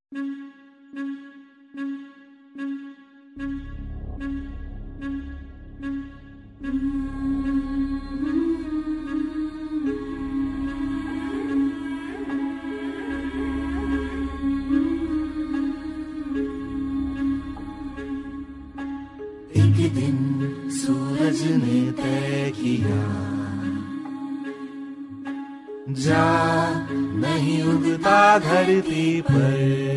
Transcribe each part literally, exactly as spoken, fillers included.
एक दिन सूरज ने तय किया, जा नहीं उगता धरती पर।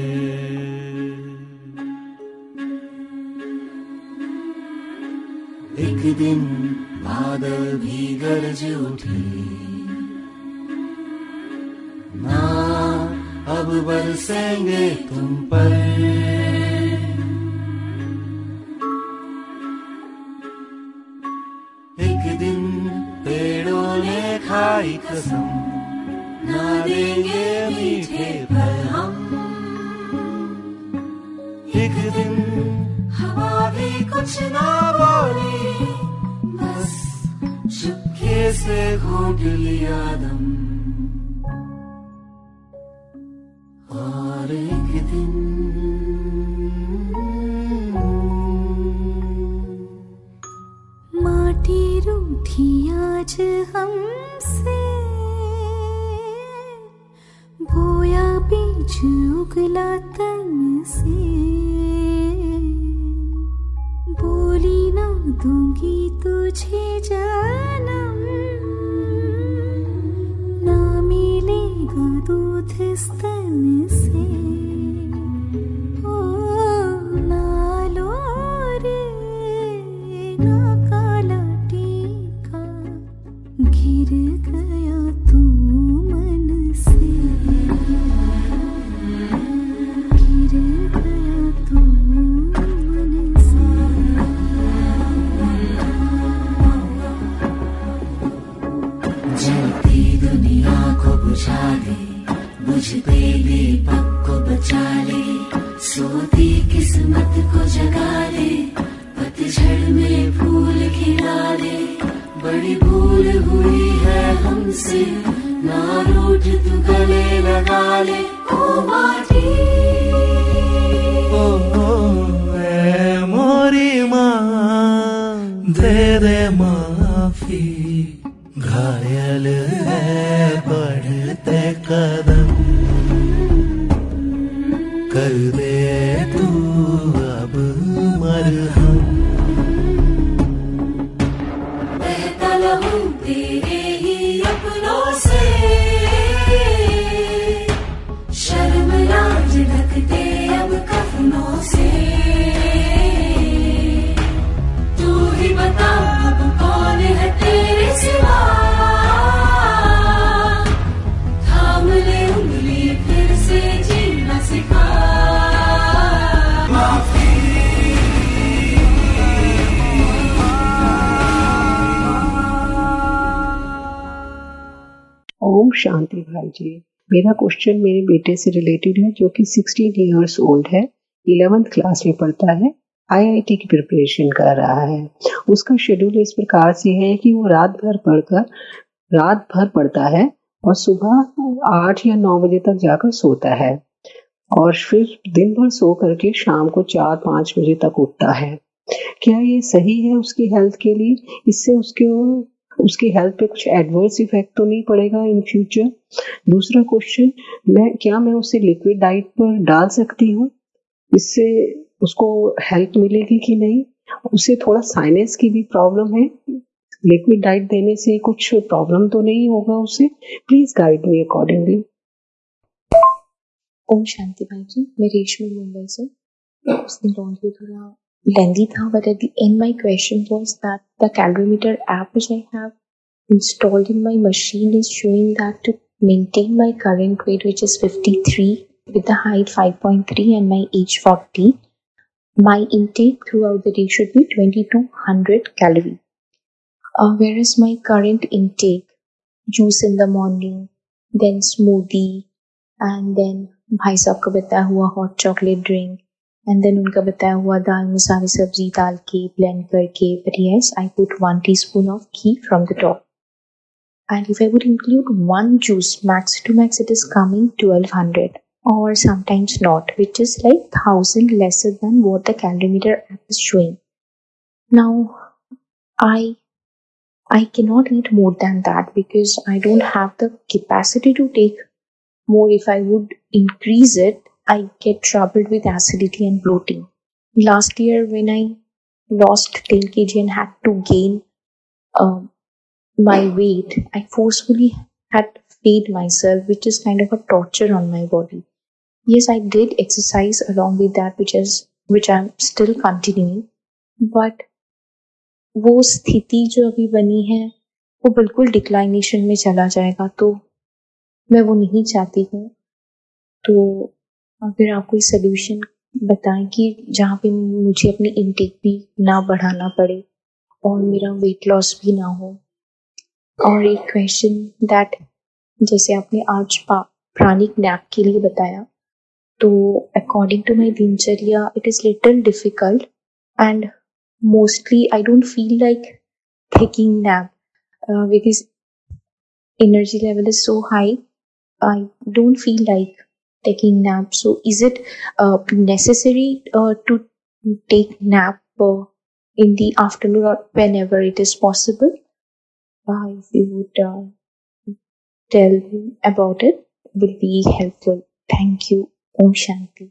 एक दिन बादल भी गरज उठे, ना अब बरसेंगे तुम पर। एक दिन पेड़ों ने खाई कसम, ना देंगे मीठे फल हम। एक दिन हवा भी कुछ ना बोली, बस चुपके से घोट लिया दम। और एक दिन माटी रूठी आज हमसे, बोया बीज उगला तन से। बोली ना दूंगी तुझे जन्म, ना मिलेगा दूध स्तन से। ओ ना लो रे ना काला टीका, गिर गया तू मन से। गिर गया तू मन से। जलती दुनिया को बुझा दे, बुझते दीपक को बचा ले। सोती किस्मत को जगा ले, पतझड़ में फूल खिला ले। बड़ी भूल हुई है हमसे, ना रूठ तू गले लगा ले। ओ माटी, ओ, ओ ए मोरी माँ, दे दे माफी। घायल है बढ़ते कदम, कर दे तू अब मरहम। बहता लहू तेरे ही अपनों से, शर्म लाज ढकते अब कफनों से। तू ही बता अब कौन है तेरे सिवा, थाम ले उंगली फिर से जीना सिखा। ओम शांति भाई जी। मेरा क्वेश्चन मेरे बेटे से रिलेटेड है जो कि सोलह इयर्स ओल्ड है, इलेवेंथ क्लास में पढ़ता है, आईआईटी की प्रिपरेशन कर रहा है। उसका शेड्यूल इस प्रकार से है कि वो रात भर पढ़कर रात भर पढ़ता है और सुबह आठ या नौ बजे तक जाकर सोता है और फिर दिन भर सो करके शाम को चार पाँच बजे तक उठता है। क्या ये सही है उसकी हेल्थ के लिए? इससे उसके उसकी हेल्थ पे कुछ एडवर्स इफेक्ट तो नहीं पड़ेगा इन फ्यूचर? दूसरा क्वेश्चन, मैं क्या मैं उसे लिक्विड डाइट पर डाल सकती हूँ? इससे उसको हेल्प मिलेगी कि नहीं? उसे थोड़ा साइनस की भी प्रॉब्लम है, लिक्विड डाइट देने से कुछ प्रॉब्लम तो नहीं होगा उसे? Please guide me accordingly. Om शांति भाई जी, मैं रेशमी मुंबई से। उसने लॉन्ड्री थोड़ा लेंदी था, but at the end my question was that the calorimeter app which I have installed in my machine is showing that to maintain my current weight, which is fifty-three with the height five point three and my age forty, my intake throughout the day should be twenty-two hundred calorie. Uh, whereas my current intake, juice in the morning, then smoothie, and then भाई साहब का बताया हुआ hot chocolate drink, and then उनका बताया हुआ दाल में सारी सब्जी डाल के ब्लेंड करके, but yes I put one teaspoon of ghee from the top, and if I would include one juice, max to max it is coming twelve hundred. or sometimes not, which is like thousand lesser than what the calorimeter app is showing. Now, I I cannot eat more than that because I don't have the capacity to take more. If I would increase it, I get troubled with acidity and bloating. Last year, when I lost ten kilograms and had to gain uh, my weight, I forcefully had to feed myself, which is kind of a torture on my body. Yes, I did exercise along with that, which is which I'm still continuing, but वो स्थिति जो अभी बनी है वो बिल्कुल declination में चला जाएगा, तो मैं वो नहीं चाहती हूँ. तो अगर आप कोई सोल्यूशन बताएं कि जहाँ पे मुझे अपनी इनटेक भी ना बढ़ाना पड़े और मेरा वेट लॉस भी ना हो. और एक क्वेश्चन दैट, जैसे आपने आज प्राणिक नैप के लिए बताया, तो अकॉर्डिंग टू माई दिनचर्या it is little difficult and mostly I don't feel like taking nap uh, because energy level is so high. I don't feel like taking nap. So is it uh, necessary uh, to take nap uh, in the afternoon or whenever it is possible? Uh, if you would uh, tell me about it, it will be helpful. Thank you. Om Shanti.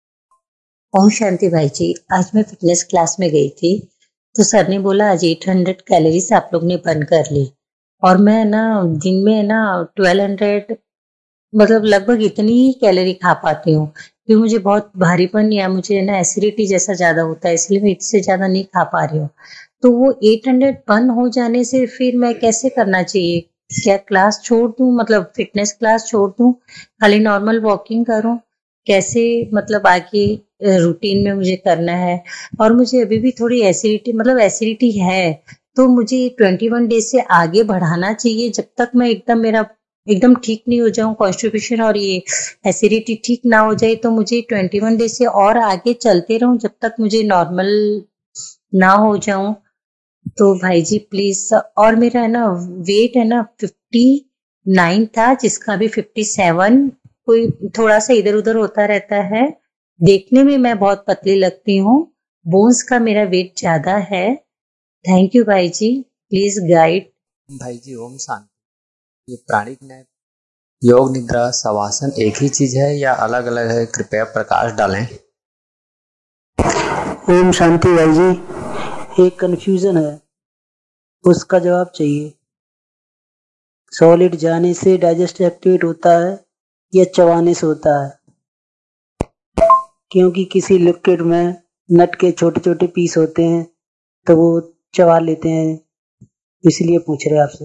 ओम शांति भाई जी, आज मैं fitness class में गई थी तो sir ने बोला आज आठ सौ कैलोरीज आप लोग ने बर्न कर ली, और मैं ना दिन में ना बारह सौ मतलब लगभग इतनी ही कैलोरी खा पाती हूँ क्योंकि मुझे बहुत भारीपन या मुझे ना एसिडिटी जैसा ज्यादा होता है, इसलिए मैं इससे ज्यादा नहीं खा पा रही हूँ. तो वो आठ सौ बर्न हो जाने से फिर मैं कैसे करना चाहिए? क्या क्लास छोड़ दूं, मतलब फिटनेस क्लास छोड़ दूं, खाली नॉर्मल वॉकिंग करूं? कैसे मतलब आगे रूटीन में मुझे करना है? और मुझे अभी भी थोड़ी एसिडिटी मतलब एसिडिटी है, तो मुझे इक्कीस डेज से आगे बढ़ाना चाहिए जब तक मैं एकदम मेरा एकदम ठीक नहीं हो जाऊं, कॉन्स्टिपेशन और ये एसिडिटी ठीक ना हो जाए, तो मुझे इक्कीस डेज से और आगे चलते रहूं जब तक मुझे नॉर्मल ना हो जाऊं. तो भाई जी प्लीज. और मेरा है ना वेट है ना फिफ्टी नाइन था, जिसका भी फिफ्टी सेवन, कोई थोड़ा सा इधर उधर होता रहता है. देखने में मैं बहुत पतली लगती हूँ, बोन्स का मेरा वेट ज्यादा है. थैंक यू भाई जी, प्लीज गाइड. भाई जी ओम शांति. ये प्राणिक नैप, योग निद्रा, शवासन एक ही चीज है या अलग अलग है? कृपया प्रकाश डालें. ओम शांति भाई जी, एक कंफ्यूजन है, उसका जवाब चाहिए. सॉलिड जाने से डाइजेस्ट एक्टिवेट होता है या चबाने से होता है? क्योंकि किसी लिक्विड में नट के छोटे छोटे पीस होते हैं तो वो चबा लेते हैं, इसलिए पूछ रहे आपसे.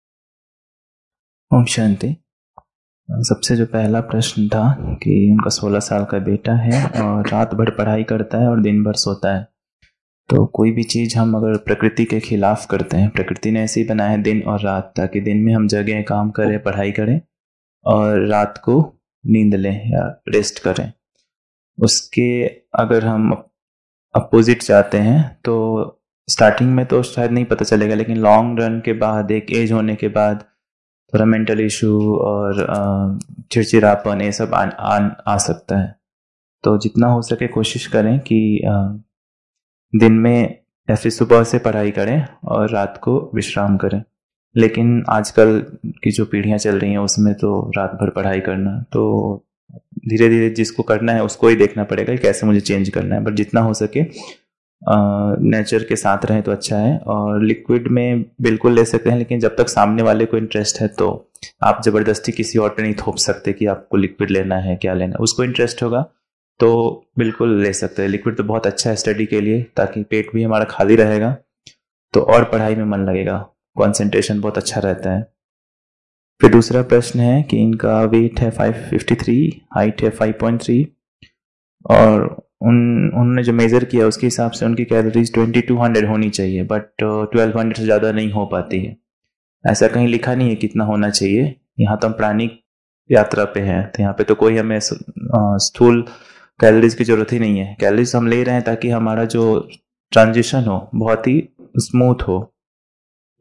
ओम शांति. सबसे जो पहला प्रश्न था कि उनका सोलह साल का बेटा है और रात भर पढ़ाई करता है और दिन भर सोता है. तो कोई भी चीज़ हम अगर प्रकृति के खिलाफ करते हैं, प्रकृति ने ऐसे ही बनाया है दिन और रात, ताकि दिन में हम जगें, काम करें, पढ़ाई करें और रात को नींद लें या रेस्ट करें. उसके अगर हम अपोजिट जाते हैं तो स्टार्टिंग में तो शायद नहीं पता चलेगा, लेकिन लॉन्ग रन के बाद, एक एज होने के बाद थोड़ा मेंटल इशू और चिड़चिड़ापन ये सब आ, आ, आ सकता है. तो जितना हो सके कोशिश करें कि आ, दिन में या फिर सुबह से पढ़ाई करें और रात को विश्राम करें. लेकिन आजकल की जो पीढ़ियां चल रही हैं उसमें तो रात भर पढ़ाई करना, तो धीरे धीरे जिसको करना है उसको ही देखना पड़ेगा कि कैसे मुझे चेंज करना है. बट जितना हो सके नेचर के साथ रहें तो अच्छा है. और लिक्विड में बिल्कुल ले सकते हैं, लेकिन जब तक सामने वाले को इंटरेस्ट है तो आप ज़बरदस्ती किसी और पे नहीं थोप सकते कि आपको लिक्विड लेना है, क्या लेना है. उसको इंटरेस्ट होगा तो बिल्कुल ले सकते हैं. लिक्विड तो बहुत अच्छा है स्टडी के लिए, ताकि पेट भी हमारा खाली रहेगा तो और पढ़ाई में मन लगेगा, कंसंट्रेशन बहुत अच्छा रहता है. फिर दूसरा प्रश्न है कि इनका वेट है फाइव फिफ्टी थ्री, हाइट है फाइव पॉइंट थ्री, और उन उन्होंने जो मेज़र किया उसके हिसाब से उनकी कैलोरीज ट्वेंटी टू हंड्रेड होनी चाहिए, बट ट्वेल्व हंड्रेड से ज़्यादा नहीं हो पाती है. ऐसा कहीं लिखा नहीं है कितना होना चाहिए. यहाँ तो हम प्राणिक यात्रा पे हैं, तो यहाँ पे तो कोई हमें स्थूल कैलोरीज की जरूरत ही नहीं है. कैलोरीज हम ले रहे हैं ताकि हमारा जो ट्रांजिशन हो बहुत ही स्मूथ हो.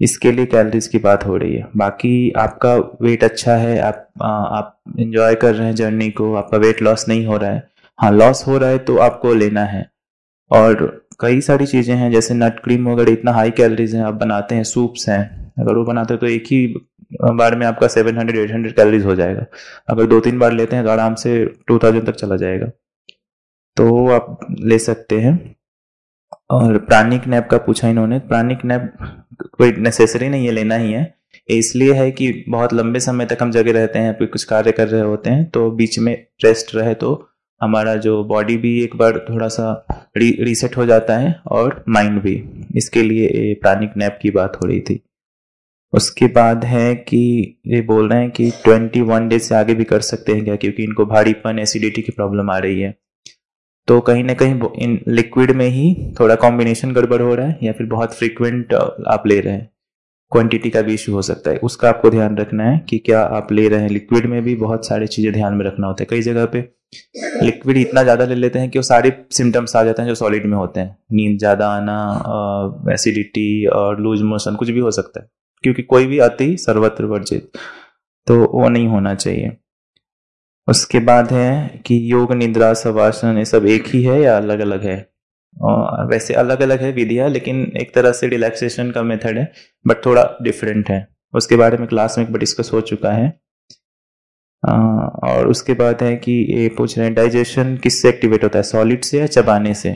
इसके लिए कैलोरीज की बात हो रही है। बाकी आपका वेट अच्छा है, आप आ, आप इंजॉय कर रहे हैं जर्नी को, आपका वेट लॉस नहीं हो रहा है, हाँ लॉस हो रहा है तो आपको लेना है। और कई सारी चीज़ें हैं जैसे नट क्रीम वगैरह, इतना हाई कैलोरीज हैं। आप बनाते हैं सूप्स हैं, अगर वो बनाते हैं तो एक ही बार में आपका seven hundred eight hundred calories हो जाएगा। अगर दो तीन बार लेते हैं तो आराम से टू थाउजेंड तक चला जाएगा, तो आप ले सकते हैं। और प्राणिक नैप का पूछा इन्होंने, प्राणिक नैप कोई नेसेसरी नहीं है लेना ही है, इसलिए है कि बहुत लंबे समय तक हम जगे रहते हैं, फिर कुछ कार्य कर रहे होते हैं, तो बीच में रेस्ट रहे तो हमारा जो बॉडी भी एक बार थोड़ा सा री, रीसेट हो जाता है और माइंड भी। इसके लिए प्राणिक नैप की बात हो रही थी। उसके बाद है कि ये बोल रहे हैं कि ट्वेंटी वन डेज से आगे भी कर सकते हैं क्या, क्योंकि इनको भारीपन एसिडिटी की प्रॉब्लम आ रही है। तो कहीं ना कहीं इन लिक्विड में ही थोड़ा कॉम्बिनेशन गड़बड़ हो रहा है, या फिर बहुत फ्रीक्वेंट आप ले रहे हैं, क्वांटिटी का भी इशू हो सकता है। उसका आपको ध्यान रखना है कि क्या आप ले रहे हैं। लिक्विड में भी बहुत सारी चीज़ें ध्यान में रखना होता है। कई जगह पे लिक्विड इतना ज़्यादा ले लेते हैं कि वो सारे सिम्टम्स आ जाते हैं जो सॉलिड में होते हैं, नींद ज़्यादा आना, एसिडिटी और लूज मोशन, कुछ भी हो सकता है, क्योंकि कोई भी अति सर्वत्र वर्जित, तो वो नहीं होना चाहिए। उसके बाद है कि योग निद्रा शवासन ये सब एक ही है या अलग अलग है। और वैसे अलग अलग है विधियाँ, लेकिन एक तरह से रिलैक्सेशन का मेथड है, बट थोड़ा डिफरेंट है। उसके बारे में क्लास में एक बार डिस्कस हो चुका है। आ, और उसके बाद है कि ये पूछ रहे हैं डाइजेशन किससे एक्टिवेट होता है, सॉलिड से या चबाने से।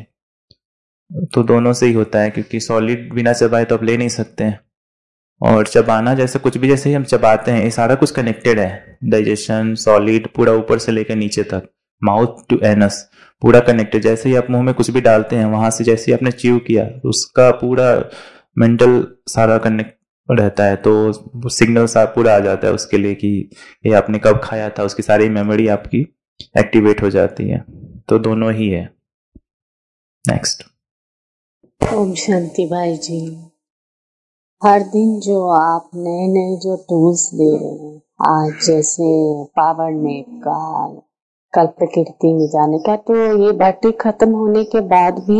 तो दोनों से ही होता है, क्योंकि सॉलिड बिना चबाए तो आप ले नहीं सकते हैं, और चबाना जैसे कुछ भी जैसे ही हम चबाते हैं, ये सारा कुछ कनेक्टेड है। डाइजेशन सॉलिड पूरा ऊपर से लेकर नीचे तक, माउथ टू एनस पूरा कनेक्टेड। जैसे ही आप मुंह में कुछ भी डालते हैं, वहां से जैसे ही आपने च्यू किया, उसका पूरा मेंटल सारा कनेक्ट रहता है, तो सिग्नल सा पूरा आ जाता है उसके लिए कि ये आपने कब खाया था, उसकी सारी मेमोरी आपकी एक्टिवेट हो जाती है। तो दोनों ही है। नेक्स्ट। ओम शांति भाई जी, हर दिन जो आप नए नए जो टूल्स दे रहे हैं, आज जैसे पावर नैप का, कल प्रकृति में जाने का, तो ये भट्टी खत्म होने के बाद भी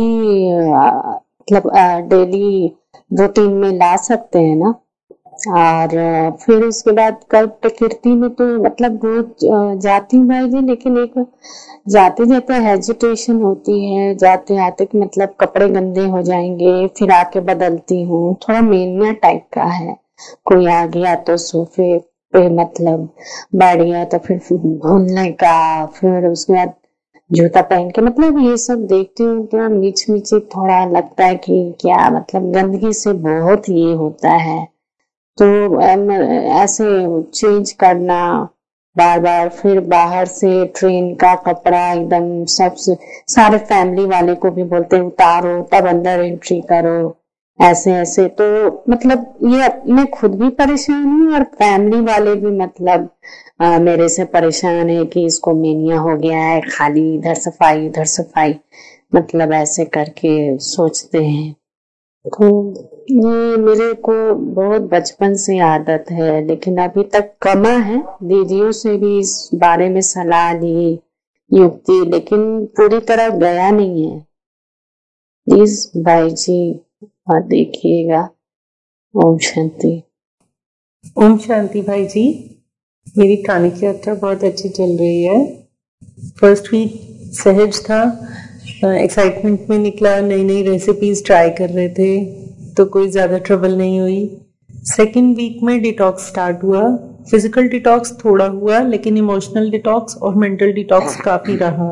मतलब डेली रूटीन में ला सकते हैं ना। और फिर उसके बाद कल प्रकृति में तो मतलब रोज जाती हूँ भाई जी, लेकिन एक जाते जाते हेजिटेशन होती है, जाते आते कि मतलब कपड़े गंदे हो जाएंगे, फिर आके बदलती हूँ। थोड़ा मेनिया टाइप का है, कोई आ गया तो सोफे पे मतलब बैठ गया तो फिर भूलने का, फिर उसके बाद जूता पहन के, मतलब ये सब देखती हूँ तो मीच मीची थोड़ा लगता है कि क्या मतलब गंदगी से बहुत ये होता है। तो ऐसे चेंज करना बार बार, फिर बाहर से ट्रेन का कपड़ा एकदम सब सारे फैमिली वाले को भी बोलते उतारो तब अंदर एंट्री करो, ऐसे ऐसे। तो मतलब ये मैं खुद भी परेशान हूँ और फैमिली वाले भी मतलब आ, मेरे से परेशान है कि इसको मेनिया हो गया है, खाली इधर सफाई उधर सफाई, मतलब ऐसे करके सोचते हैं। तो ये मेरे को बहुत बचपन से आदत है, लेकिन अभी तक कमा है। दीदियों से भी इस बारे में सलाह ली, युक्ति, लेकिन पूरी तरह गया नहीं है। प्लीज भाई जी और देखिएगा। ओम शांति। ओम शांति भाई जी, मेरी कहानी की यात्रा बहुत अच्छी चल रही है। फर्स्ट वीक सहज था, एक्साइटमेंट में निकला, नई नई रेसिपीज ट्राई कर रहे थे, तो कोई ज्यादा ट्रबल नहीं हुई। सेकेंड वीक में डिटॉक्स स्टार्ट हुआ। फिजिकल डिटॉक्स थोड़ा हुआ, लेकिन इमोशनल डिटॉक्स और मेंटल डिटॉक्स काफी रहा।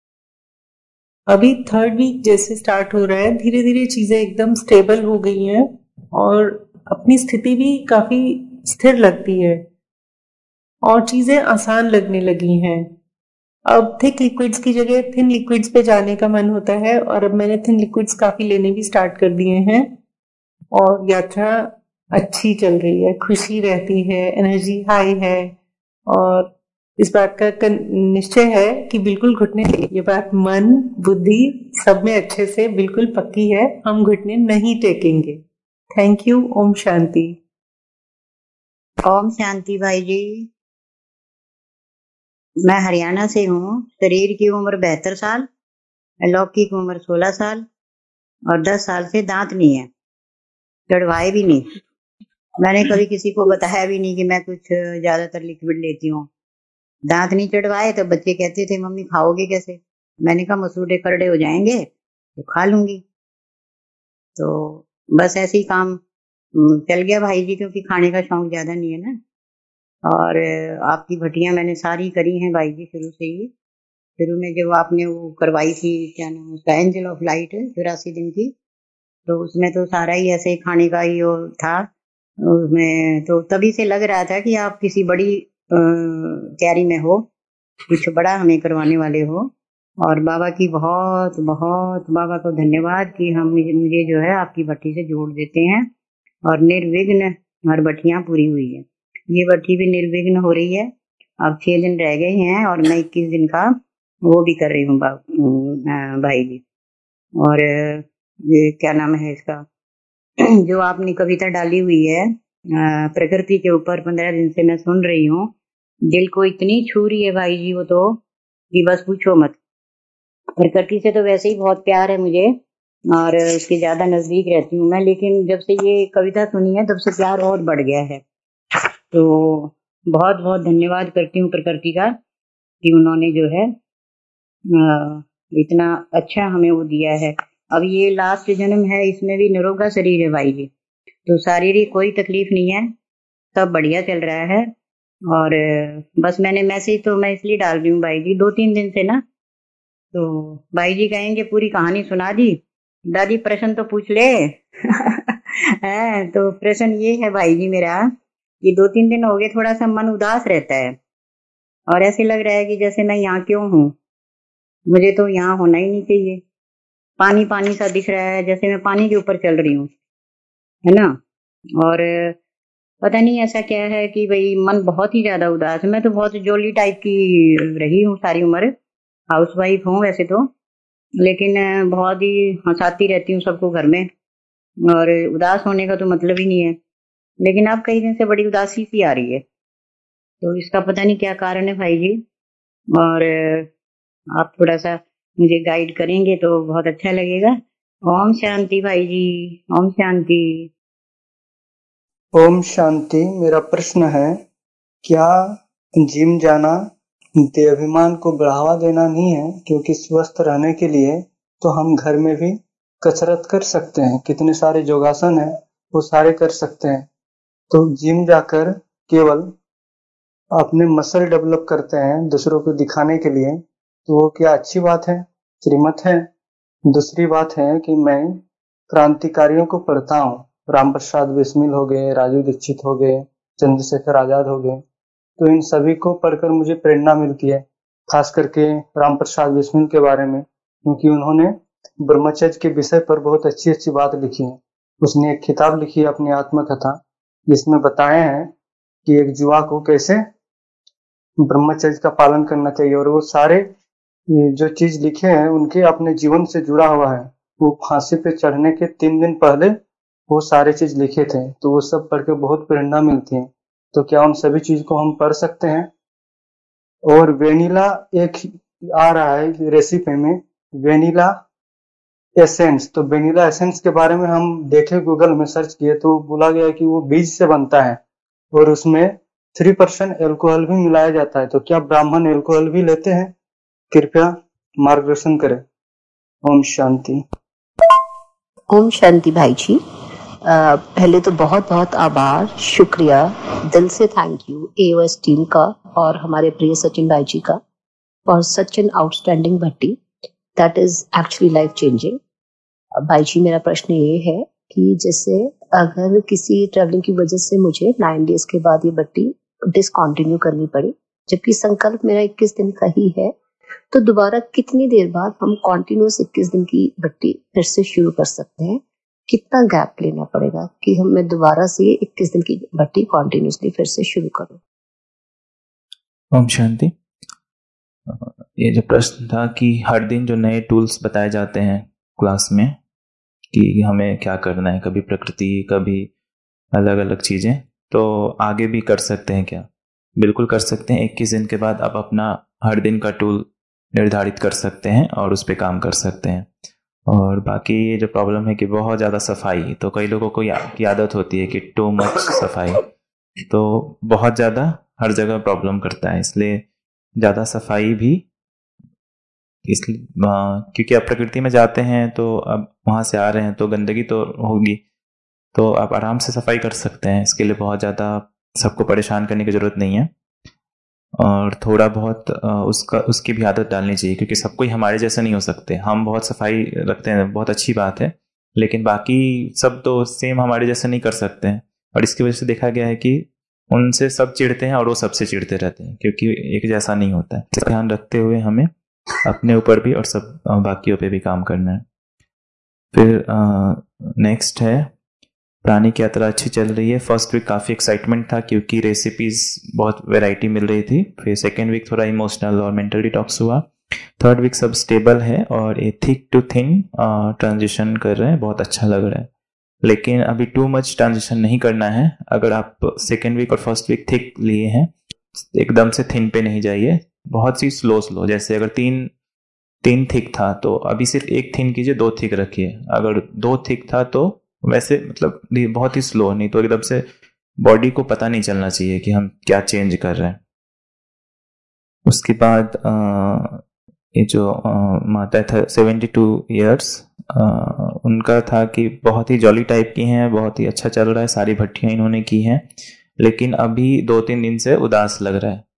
अभी थर्ड वीक जैसे स्टार्ट हो रहा है, धीरे धीरे चीजें एकदम स्टेबल हो गई हैं और अपनी स्थिति भी काफी स्थिर लगती है और चीजें आसान लगने लगी हैं। अब थिक लिक्विड्स की जगह थिन लिक्विड्स पे जाने का मन होता है, और अब मैंने थिन लिक्विड्स काफी लेने भी स्टार्ट कर दिए हैं और यात्रा अच्छी चल रही है, खुशी रहती है, एनर्जी हाई है, और इस बात का निश्चय है कि बिल्कुल घुटने, ये बात मन बुद्धि सब में अच्छे से बिल्कुल पक्की है, हम घुटने नहीं टेकेंगे। Thank you. ओम शांति। ओम शांति भाई जी, मैं हरियाणा से हूँ। शरीर की उम्र बहत्तर साल, लौकिक उम्र सोलह साल और दस साल से दांत नहीं है, चढ़वाए भी नहीं। मैंने कभी किसी को बताया भी नहीं कि मैं कुछ ज्यादातर लिक्विड लेती हूँ। दांत नहीं चढ़वाए तो बच्चे कहते थे मम्मी खाओगे कैसे? मैंने कहा मसूड़े करड़े हो जाएंगे तो खा लूंगी। तो बस ऐसे ही काम हम्म, चल गया भाई जी, क्योंकि खाने का शौक ज्यादा नहीं है ना। और आपकी भटियां मैंने सारी करी हैं भाई जी शुरू से ही। शुरू में जब आपने वो करवाई थी, क्या नाम उसका, एंजल ऑफ लाइट, चौरासी दिन की, तो उसमें तो सारा ही ऐसे खाने का ही वो था। उसमें तो तभी से लग रहा था कि आप किसी बड़ी तैयारी में हो, कुछ बड़ा हमें करवाने वाले हो। और बाबा की बहुत बहुत बाबा को धन्यवाद कि हम मुझे जो है आपकी भट्टी से जोड़ देते हैं और निर्विघ्न हर भट्टियां पूरी हुई है। ये भट्टी भी निर्विघ्न हो रही है। अब छह दिन रह गए हैं और मैं इक्कीस दिन का वो भी कर रही हूँ भाई जी। और ये क्या नाम है इसका, जो आपने कविता डाली हुई है प्रकृति के ऊपर, पंद्रह दिन से मैं सुन रही हूँ। दिल को इतनी छू रही है भाई जी वो तो कि बस पूछो मत। प्रकृति से तो वैसे ही बहुत प्यार है मुझे और उसके ज्यादा नजदीक रहती हूँ मैं, लेकिन जब से ये कविता सुनी है तब से प्यार और बढ़ गया है। तो बहुत बहुत धन्यवाद करती हूँ प्रकृति का कि उन्होंने जो है इतना अच्छा हमें वो दिया है। अब ये लास्ट जन्म है, इसमें भी निरोगा शरीर है भाई जी, तो शारीरिक कोई तकलीफ नहीं है, सब बढ़िया चल रहा है। और बस मैंने मैसेज तो मैं इसलिए डाल रही हूँ भाई जी, दो तीन दिन से ना, तो भाई जी कहेंगे पूरी कहानी सुना दी, दादी प्रश्न तो पूछ ले। है तो प्रश्न ये है भाई जी मेरा, ये दो तीन दिन हो गए थोड़ा सा मन उदास रहता है और ऐसे लग रहा है कि जैसे मैं यहाँ क्यों हूँ, मुझे तो यहाँ होना ही नहीं चाहिए। पानी पानी सा दिख रहा है, जैसे मैं पानी के ऊपर चल रही हूँ, है ना। और पता नहीं ऐसा क्या है कि भाई मन बहुत ही ज्यादा उदास है। मैं तो बहुत जोली टाइप की रही हूँ सारी उम्र, हाउस वाइफ हूँ वैसे तो, लेकिन बहुत ही हंसाती रहती हूँ सबको घर में, और उदास होने का तो मतलब ही नहीं है। लेकिन अब कई दिन से बड़ी उदासी सी आ रही है, तो इसका पता नहीं क्या कारण है भाई जी। और आप थोड़ा सा मुझे गाइड करेंगे तो बहुत अच्छा लगेगा। ओम शांति भाई जी, ओम शांति। ओम शांति। मेरा प्रश्न है, क्या जिम जाना देहाभिमान को बढ़ावा देना नहीं है? क्योंकि स्वस्थ रहने के लिए तो हम घर में भी कसरत कर सकते हैं, कितने सारे योगासन हैं वो सारे कर सकते हैं। तो जिम जाकर केवल अपने मसल डेवलप करते हैं दूसरों को दिखाने के लिए, तो वो क्या अच्छी बात है? श्रीमत है। दूसरी बात है कि मैं क्रांतिकारियों को पढ़ता हूँ, राम प्रसाद बिस्मिल हो गए, राजू दीक्षित हो गए, चंद्रशेखर आजाद हो गए, तो इन सभी को पढ़कर मुझे प्रेरणा मिलती है, खास करके राम प्रसाद बिस्मिल के बारे में, क्योंकि उन्होंने ब्रह्मचर्य के विषय पर बहुत अच्छी अच्छी बात लिखी है। उसने एक किताब लिखी है अपनी आत्मकथा, जिसमें बताया है कि एक युवा को कैसे ब्रह्मचर्य का पालन करना चाहिए, और वो सारे जो चीज लिखे हैं उनके अपने जीवन से जुड़ा हुआ है। वो फांसी पे चढ़ने के तीन दिन पहले वो सारे चीज लिखे थे, तो वो सब पढ़ के बहुत प्रेरणा मिलती है। तो क्या उन सभी चीज को हम पढ़ सकते हैं? और वेनिला एक आ रहा है रेसिपी में, वेनिला एसेंस, तो वेनिला एसेंस के बारे में हम देखे, गूगल में सर्च किए तो बोला गया कि वो बीज से बनता है और उसमें थ्री परसेंट एल्कोहल भी मिलाया जाता है। तो क्या ब्राह्मण एल्कोहल भी लेते हैं? कृपया मार्गदर्शन करें। ओम शांति। ओम शांति भाई जी। आ, पहले तो बहुत बहुत आभार, शुक्रिया, दिल से थैंक यू एओएस टीम का और हमारे प्रिय सचिन भाई जी का फॉर सच एन आउटस्टैंडिंग भट्टी that is actually life changing. भाई जी मेरा प्रश्न ये है कि जैसे अगर किसी ट्रैवलिंग की वजह से मुझे नाइन डेज के बाद ये भट्टी डिसकंटिन्यू करनी पड़े, जबकि संकल्प मेरा इक्कीस दिन का ही है, तो दोबारा कितनी देर बाद हम कॉन्टिन्यूस इक्कीस दिन की भट्टी फिर से शुरू कर सकते हैं? कितना गैप लेना पड़ेगा कि हम मैं दोबारा से इक्कीस दिन की भट्टी कॉन्टिन्यूसली फिर से शुरू करूं? ओम शांति। ये जो प्रश्न था कि हर दिन जो नए टूल्स बताए जाते हैं क्लास में कि हमें क्या करना है, कभी प्रकृति कभी अलग अलग चीजें, तो आगे भी कर सकते हैं क्या? बिल्कुल कर सकते हैं। इक्कीस दिन के बाद आप अपना हर दिन का टूल निर्धारित कर सकते हैं और उस पर काम कर सकते हैं। और बाकी ये जो प्रॉब्लम है कि बहुत ज़्यादा सफाई, तो कई लोगों को या, की आदत होती है कि टू मच सफाई, तो बहुत ज़्यादा हर जगह प्रॉब्लम करता है। इसलिए ज़्यादा सफाई भी, इसलिए क्योंकि आप प्रकृति में जाते हैं तो अब वहाँ से आ रहे हैं तो गंदगी तो होगी, तो आप आराम से सफाई कर सकते हैं। इसके लिए बहुत ज़्यादा सबको परेशान करने की ज़रूरत नहीं है, और थोड़ा बहुत उसका उसकी भी आदत डालनी चाहिए, क्योंकि सब कोई हमारे जैसे नहीं हो सकते। हम बहुत सफाई रखते हैं, बहुत अच्छी बात है, लेकिन बाकी सब तो सेम हमारे जैसे नहीं कर सकते हैं। और इसकी वजह से देखा गया है कि उनसे सब चिढ़ते हैं और वो सबसे चिढ़ते रहते हैं, क्योंकि एक जैसा नहीं होता है। इसका ध्यान रखते हुए हमें अपने ऊपर भी और सब बाकियों पे भी काम करना है। फिर नेक्स्ट है, प्राणी की यात्रा अच्छी चल रही है। फर्स्ट वीक काफ़ी एक्साइटमेंट था क्योंकि रेसिपीज बहुत वैरायटी मिल रही थी। फिर सेकेंड वीक थोड़ा इमोशनल और मेंटल डिटॉक्स हुआ। थर्ड वीक सब स्टेबल है और a thick to thin transition कर रहे हैं, बहुत अच्छा लग रहा है। लेकिन अभी टू मच ट्रांजिशन नहीं करना है। अगर आप सेकेंड वीक और फर्स्ट वीक थिक लिए हैं, एकदम से थिन पे नहीं जाइए, बहुत सी स्लो स्लो। जैसे अगर तीन तीन थिक था तो अभी सिर्फ एक थिन कीजिए, दो थिक रखिए। अगर दो थिक था तो वैसे मतलब बहुत ही स्लो, नहीं तो एकदम से बॉडी को पता नहीं चलना चाहिए कि हम क्या चेंज कर रहे हैं। उसके बाद आ, ये जो आ, माता था सेवेंटी टू ईयर्स, उनका था कि बहुत ही जॉली टाइप की हैं, बहुत ही अच्छा चल रहा है, सारी भट्टियां इन्होंने की हैं, लेकिन अभी दो तीन दिन से उदास लग रहा है।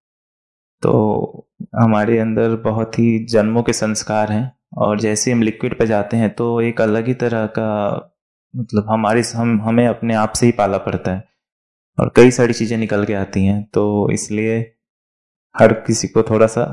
तो हमारे अंदर बहुत ही जन्मों के संस्कार हैं, और जैसे हम लिक्विड पे जाते हैं तो एक अलग ही तरह का मतलब हमारे हम हमें अपने आप से ही पाला पड़ता है, और कई सारी चीजें निकल के आती हैं। तो इसलिए हर किसी को थोड़ा सा,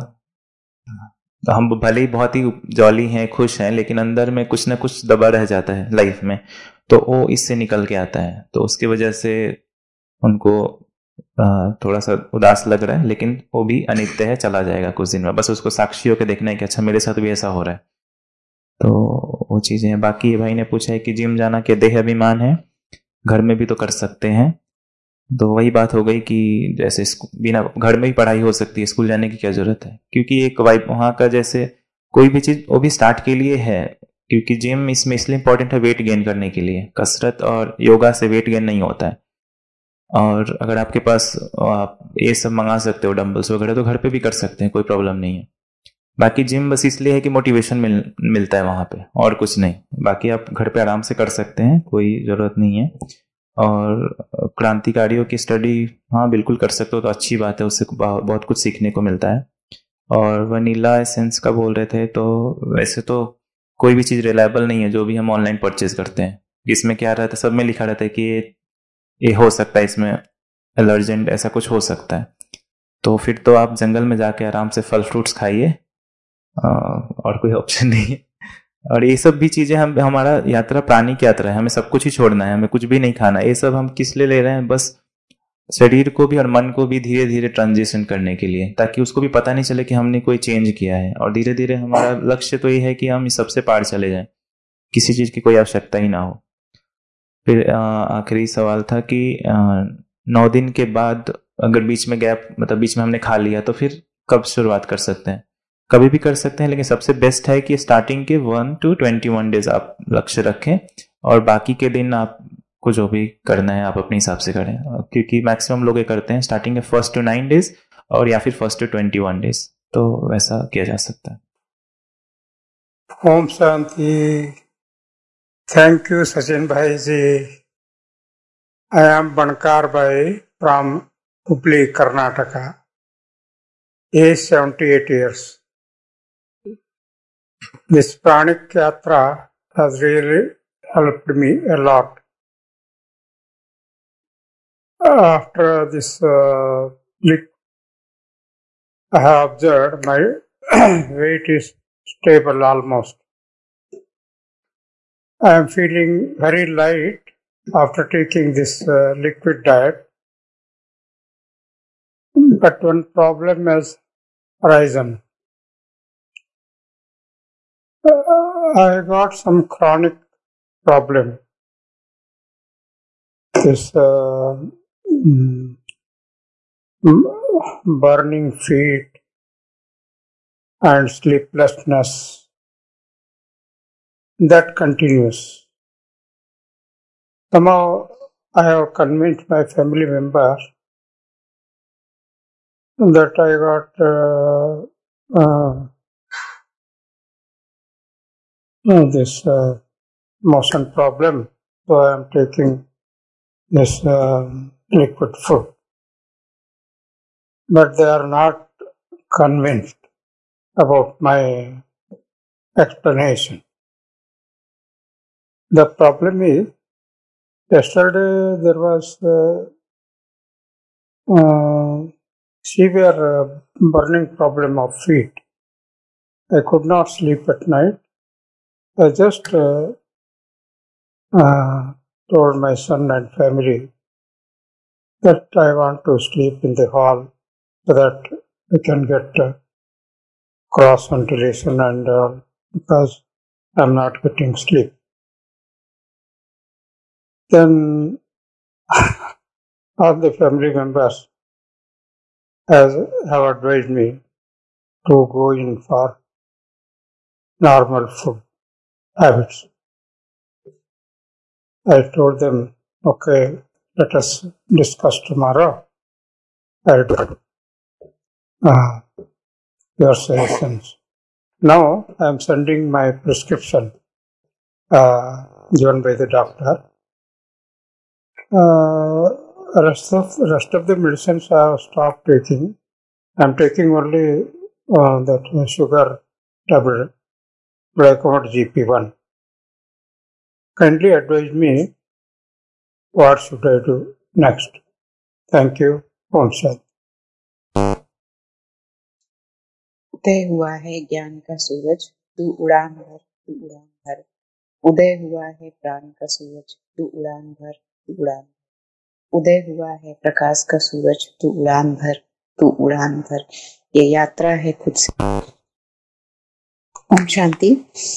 हम भले ही बहुत ही जॉली हैं, खुश हैं, लेकिन अंदर में कुछ ना कुछ दबा रह जाता है लाइफ में, तो वो इससे निकल के आता है। तो उसकी वजह से उनको थोड़ा सा उदास लग रहा है, लेकिन वो भी अनित्य है, चला जाएगा कुछ दिन में। बस उसको साक्षी होकर देखना है कि अच्छा मेरे साथ भी ऐसा हो रहा है। तो वो चीजें हैं। बाकी भाई ने पूछा है कि जिम जाना क्या देह अभिमान है, घर में भी तो कर सकते हैं। तो वही बात हो गई कि जैसे बिना घर में ही पढ़ाई हो सकती है, स्कूल जाने की क्या जरूरत है। क्योंकि एक वाइब वहाँ का, जैसे कोई भी चीज वो भी स्टार्ट के लिए है, क्योंकि जिम इसमें इसलिए इंपॉर्टेंट है वेट गेन करने के लिए। कसरत और योगा से वेट गेन नहीं होता है। और अगर आपके पास आप ये सब मंगा सकते हो डंबल्स वगैरह, तो घर पे भी कर सकते हैं, कोई प्रॉब्लम नहीं है। बाकी जिम बस इसलिए है कि मोटिवेशन मिल, मिलता है वहाँ पे, और कुछ नहीं। बाकी आप घर पे आराम से कर सकते हैं, कोई ज़रूरत नहीं है। और क्रांतिकारियों की स्टडी हाँ बिल्कुल कर सकते हो, तो अच्छी बात है, उससे बहुत कुछ सीखने को मिलता है। और वनीला एसेंस का बोल रहे थे, तो वैसे तो कोई भी चीज़ रिलायबल नहीं है जो भी हम ऑनलाइन परचेज करते हैं। इसमें क्या रहता है, सब में लिखा रहता है कि ये ये हो सकता है, इसमें एलर्जेंट ऐसा कुछ हो सकता है। तो फिर तो आप जंगल में जाके आराम से फल फ्रूट्स खाइए, और कोई ऑप्शन नहीं है। और ये सब भी चीजें, हम हमारा यात्रा प्राणी की यात्रा है, हमें सब कुछ ही छोड़ना है, हमें कुछ भी नहीं खाना। ये सब हम किस लिए ले रहे हैं, बस शरीर को भी और मन को भी धीरे धीरे ट्रांजिशन करने के लिए, ताकि उसको भी पता नहीं चले कि हमने कोई चेंज किया है। और धीरे धीरे हमारा लक्ष्य तो ये है कि हम इस सबसे पार चले जाएं, किसी चीज की कोई आवश्यकता ही ना हो। फिर आखिरी सवाल था कि नौ दिन के बाद अगर बीच में गैप, मतलब बीच में हमने खा लिया, तो फिर कब शुरुआत कर सकते हैं। कभी भी कर सकते हैं, लेकिन सबसे बेस्ट है कि स्टार्टिंग के one to twenty one days आप लक्ष्य रखें, और बाकी के दिन आपको जो भी करना है आप अपने हिसाब से करें। क्योंकि मैक्सिमम लोग ये करते हैं स्टार्टिंग के फर्स्ट टू नाइन डेज और या फिर first to twenty one days, तो वैसा किया जा सकता है। ओम शांति। थैंक यू सचिन भाई जी। आई एम बनकार भाई from Hubli, Karnataka, age seventy eight years. This pranic yatra has really helped me a lot. After this uh, leak, I have observed my weight is stable almost. I am feeling very light after taking this uh, liquid diet. But one problem has arisen. I got some chronic problem. This uh, burning feet and sleeplessness that continues. Somehow I have convinced my family members that I got uh, uh, uh, this uh, motion problem, so I am taking this uh, liquid food. But they are not convinced about my explanation. The problem is, yesterday there was uh, uh, severe uh, burning problem of feet. I could not sleep at night. I just uh, uh, told my son and family that I want to sleep in the hall so that we can get uh, cross ventilation and uh, because I'm not getting sleep. Then all the family members has, have advised me to go in for normal food habits. I told them, okay, let us discuss tomorrow. I'll do uh, your suggestions. Now I am sending my prescription uh, given by the doctor. Uh, rest of rest of the medicines I have stopped taking. I am taking only uh, that sugar tablet, Glycomod G P one. Kindly advise me what should I do next. Thank you. Om Shanti. उदय हुआ है ज्ञान का सूरज, तू उड़ान भर, तू उड़ान भर। उदय हुआ है प्राण का सूरज, तू उड़ान भर, तू उड़ान भर। उदय हुआ है प्रकाश का सूरज, तू उड़ान भर, तू उड़ान भर। ये यात्रा है खुद से। ओम शांति।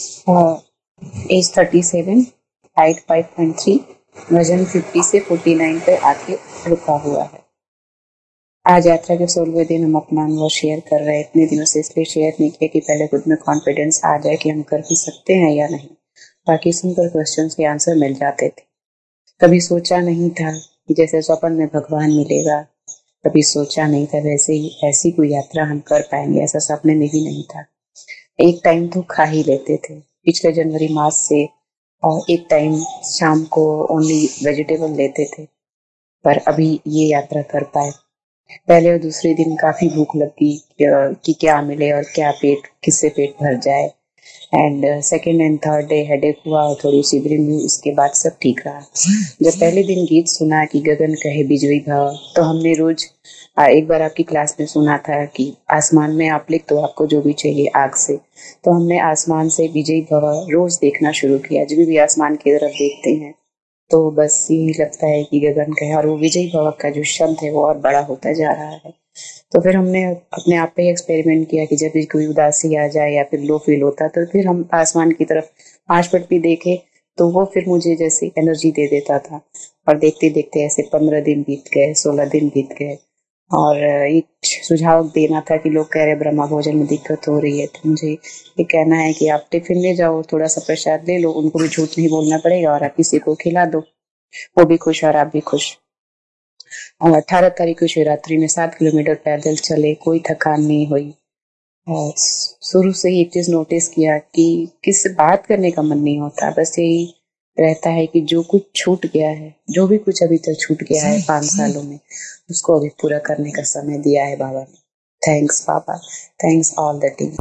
Age thirty seven, height five point three, वजन फिफ्टी से फोर्टी नाइन पे आके रुका हुआ है। आज यात्रा के सोलहवें दिन हम अपना अनुभव शेयर कर रहे हैं। इतने दिनों से इसलिए शेयर नहीं किया कि पहले खुद में कॉन्फिडेंस आ जाए कि हम कर भी सकते हैं या नहीं। बाकी सिंपल क्वेश्चंस के आंसर मिल जाते थे। कभी सोचा नहीं था कि जैसे स्वप्न में भगवान मिलेगा, कभी सोचा नहीं था वैसे ही ऐसी कोई यात्रा हम कर पाएंगे, ऐसा सपने में भी नहीं था। एक टाइम तो खा ही लेते थे पिछले जनवरी मास से, और एक टाइम शाम को ओनली वेजिटेबल लेते थे, पर अभी ये यात्रा कर पाए। पहले और दूसरे दिन काफी भूख लगी कि क्या मिले और क्या पेट किससे पेट भर जाए। And second and third day headache हुआ और थोड़ी सी ब्रेन हुई, उसके बाद सब ठीक रहा। जब पहले दिन गीत सुना कि गगन कहे बिजली भव, तो हमने रोज एक बार आपकी क्लास में सुना था कि आसमान में आप लिख दो आपको जो भी चाहिए आग से, तो हमने आसमान से विजयी भव रोज देखना शुरू किया। जब भी आसमान की तरफ देखते हैं तो बस यही लगता है कि गगन कहे, और वो विजयी भव का जो शब्द है वो और बड़ा होता जा रहा है। तो फिर हमने अपने आप पे एक्सपेरिमेंट किया कि जब भी कोई उदासी आ जाए या फिर लो फील होता तो फिर हम आसमान की तरफ पांच मिनट भी देखे तो वो फिर मुझे जैसे एनर्जी दे देता था। और देखते देखते ऐसे पंद्रह दिन बीत गए, सोलह दिन बीत गए, और एक सुझाव देना था कि लोग कह रहे ब्रह्मा भोजन में दिक्कत हो रही है, तो मुझे ये कहना है कि आप टिफिन ले जाओ, थोड़ा सा प्रसाद ले लो, उनको भी झूठ नहीं बोलना पड़ेगा और आप किसी को खिला दो, वो भी खुश और आप भी खुश। और अठारह तारीख को शिवरात्रि में सात किलोमीटर पैदल चले, कोई थकान नहीं हुई। शुरू से ही एक चीज नोटिस किया कि किससे बात करने का मन नहीं होता, बस यही रहता है कि जो कुछ छूट गया है, जो भी कुछ अभी तक छूट गया है पांच सालों में, उसको अभी पूरा करने का समय दिया है बाबा ने। थैंक्स पापा, थैंक्स ऑल द टीम।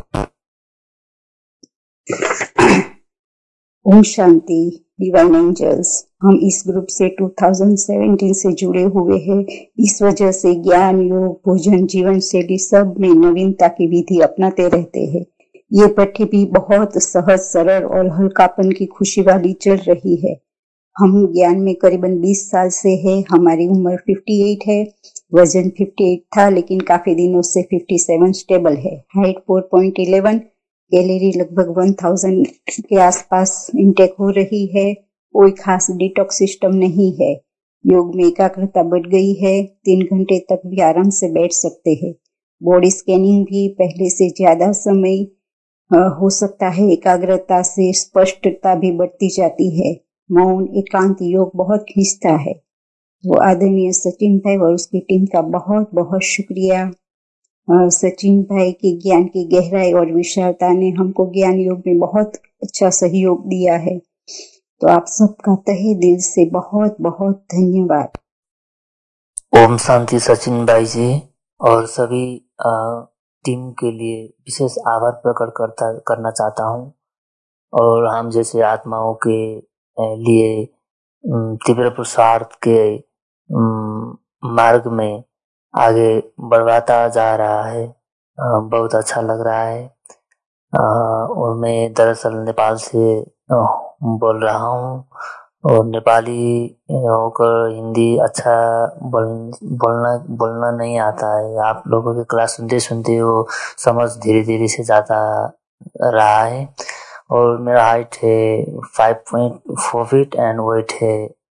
ओम शांति। डिवाइन एंजल्स, हम इस ग्रुप से दो हज़ार सत्रह से जुड़े हुए हैं। इस वजह से ज्ञान, योग, भोजन, जीवन शैली सब में नवीनता की विधि अपनाते रहते हैं। ये पट्टी भी बहुत सहज, सरल और हल्कापन की खुशी वाली चल रही है। हम ज्ञान में करीबन बीस साल से है। हमारी उम्र अट्ठावन है, वजन अट्ठावन था लेकिन काफी दिनों से सत्तावन स्टेबल है। हाइट चार पॉइंट एक एक, कैलोरी लगभग एक हज़ार के आसपास इंटेक हो रही है। कोई खास डिटॉक्स सिस्टम नहीं है। योग में एकाग्रता बढ़ गई है। तीन घंटे तक भी आराम से बैठ सकते हैं। बॉडी स्कैनिंग भी पहले से ज्यादा समय अ, हो सकता है एकाग्रता से स्पष्टता भी बढ़ती जाती है। मौन एकांत योग बहुत खींचता है। वो आदरणीय सचिन भाई और उसकी टीम का बहुत बहुत शुक्रिया। अ, सचिन भाई के ज्ञान की गहराई और विशालता ने हमको ज्ञान योग में बहुत अच्छा सहयोग दिया है। तो आप सबका तहे दिल से बहुत बहुत धन्यवाद। ओम शांति सचिन भाई जी और सभी अ, टीम के लिए विशेष आभार प्रकट करता करना चाहता हूँ। और हम जैसे आत्माओं के अ, लिए अम, तीव्र पुरुषार्थ के अम, मार्ग में आगे बढ़वाता जा रहा है। अ, बहुत अच्छा लग रहा है। अ, और मैं दरअसल नेपाल से अ, बोल रहा हूँ और नेपाली होकर हिंदी अच्छा बोल बोलना बोलना नहीं आता है। आप लोगों की क्लास सुनते सुनते वो समझ धीरे धीरे से जाता रहा है। और मेरा हाइट है five point four feet and weight है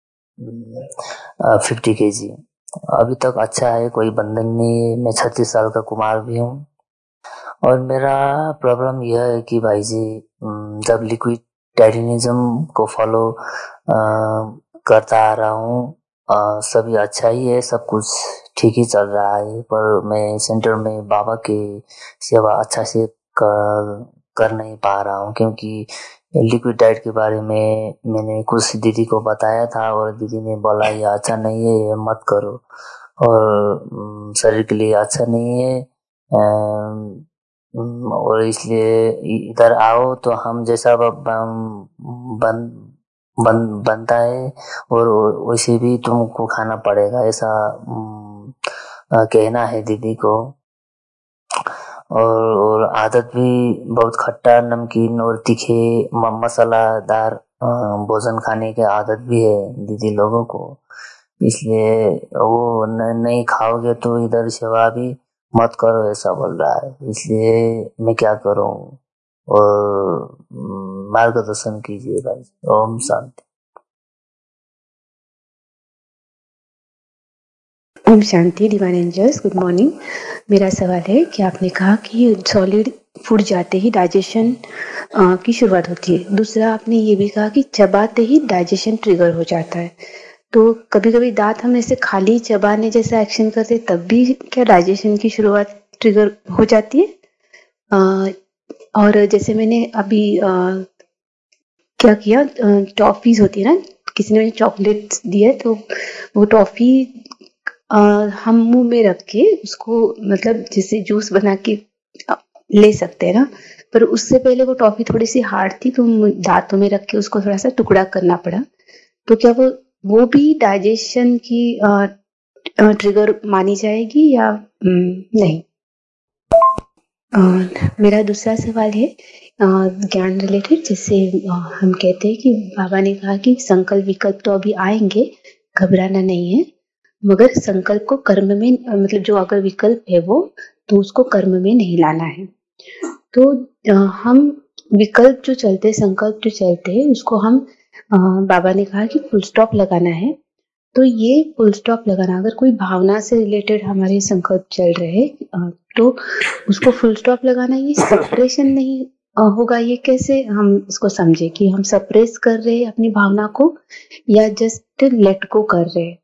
फिफ्टी के जी। अभी तक अच्छा है, कोई बंधन नहीं है। मैं छत्तीस साल का कुमार भी हूँ। और मेरा प्रॉब्लम यह है कि भाई जी जब लिक्विड डायटिनिज्म को फॉलो करता आ रहा हूँ, सभी अच्छा ही है, सब कुछ ठीक ही चल रहा है। पर मैं सेंटर में बाबा की सेवा अच्छा से कर कर नहीं पा रहा हूँ, क्योंकि लिक्विड डाइट के बारे में मैंने कुछ दीदी को बताया था और दीदी ने बोला ये अच्छा नहीं है, ये मत करो और शरीर के लिए अच्छा नहीं है। और इसलिए इधर आओ तो हम जैसा बन, बन, बन, बनता है और वैसे भी तुमको खाना पड़ेगा, ऐसा कहना है दीदी को। और, और आदत भी बहुत खट्टा नमकीन और तीखे मसालादार भोजन खाने की आदत भी है दीदी लोगों को। इसलिए वो न, नहीं खाओगे तो इधर सेवा भी मत करो, ऐसा बोल रहा है। इसलिए मैं क्या करूं और मार्गदर्शन कीजिए भाई। ओम शांति। ओम शांति डिवाइन एंजल्स, गुड मॉर्निंग। मेरा सवाल है कि आपने कहा कि सॉलिड फूड जाते ही डाइजेशन की शुरुआत होती है। दूसरा आपने ये भी कहा कि चबाते ही डाइजेशन ट्रिगर हो जाता है। तो कभी कभी दांत हम ऐसे खाली चबाने जैसा एक्शन करते तब भी क्या डाइजेशन की शुरुआत ट्रिगर हो जाती है? आ, और जैसे मैंने अभी आ, क्या किया, टॉफीज होती है ना, किसी ने मुझे चॉकलेट दिया तो वो टॉफी हम मुंह में रख के उसको मतलब जैसे जूस बना के ले सकते हैं ना, पर उससे पहले वो टॉफी थोड़ी सी हार्ड थी तो दांतों में रख के उसको थोड़ा सा टुकड़ा करना पड़ा। तो क्या वो वो भी डाइजेशन की ट्रिगर मानी जाएगी या नहीं? आ, मेरा दूसरा सवाल है ज्ञान रिलेटेड। जैसे हम कहते हैं कि बाबा ने कहा कि संकल्प विकल्प तो अभी आएंगे, घबराना नहीं है, मगर संकल्प को कर्म में मतलब जो अगर विकल्प है वो तो उसको कर्म में नहीं लाना है। तो आ, हम विकल्प जो चलते संकल्प जो चलते हैं उसको हम आ, बाबा ने कहा कि फुल स्टॉप लगाना है। तो ये फुल स्टॉप लगाना, अगर कोई भावना से रिलेटेड हमारे संकल्प चल रहे तो उसको फुल स्टॉप लगाना, ये सेपरेशन नहीं होगा? ये कैसे हम इसको समझे कि हम सप्रेस कर रहे हैं अपनी भावना को या जस्ट लेट गो कर रहे हैं?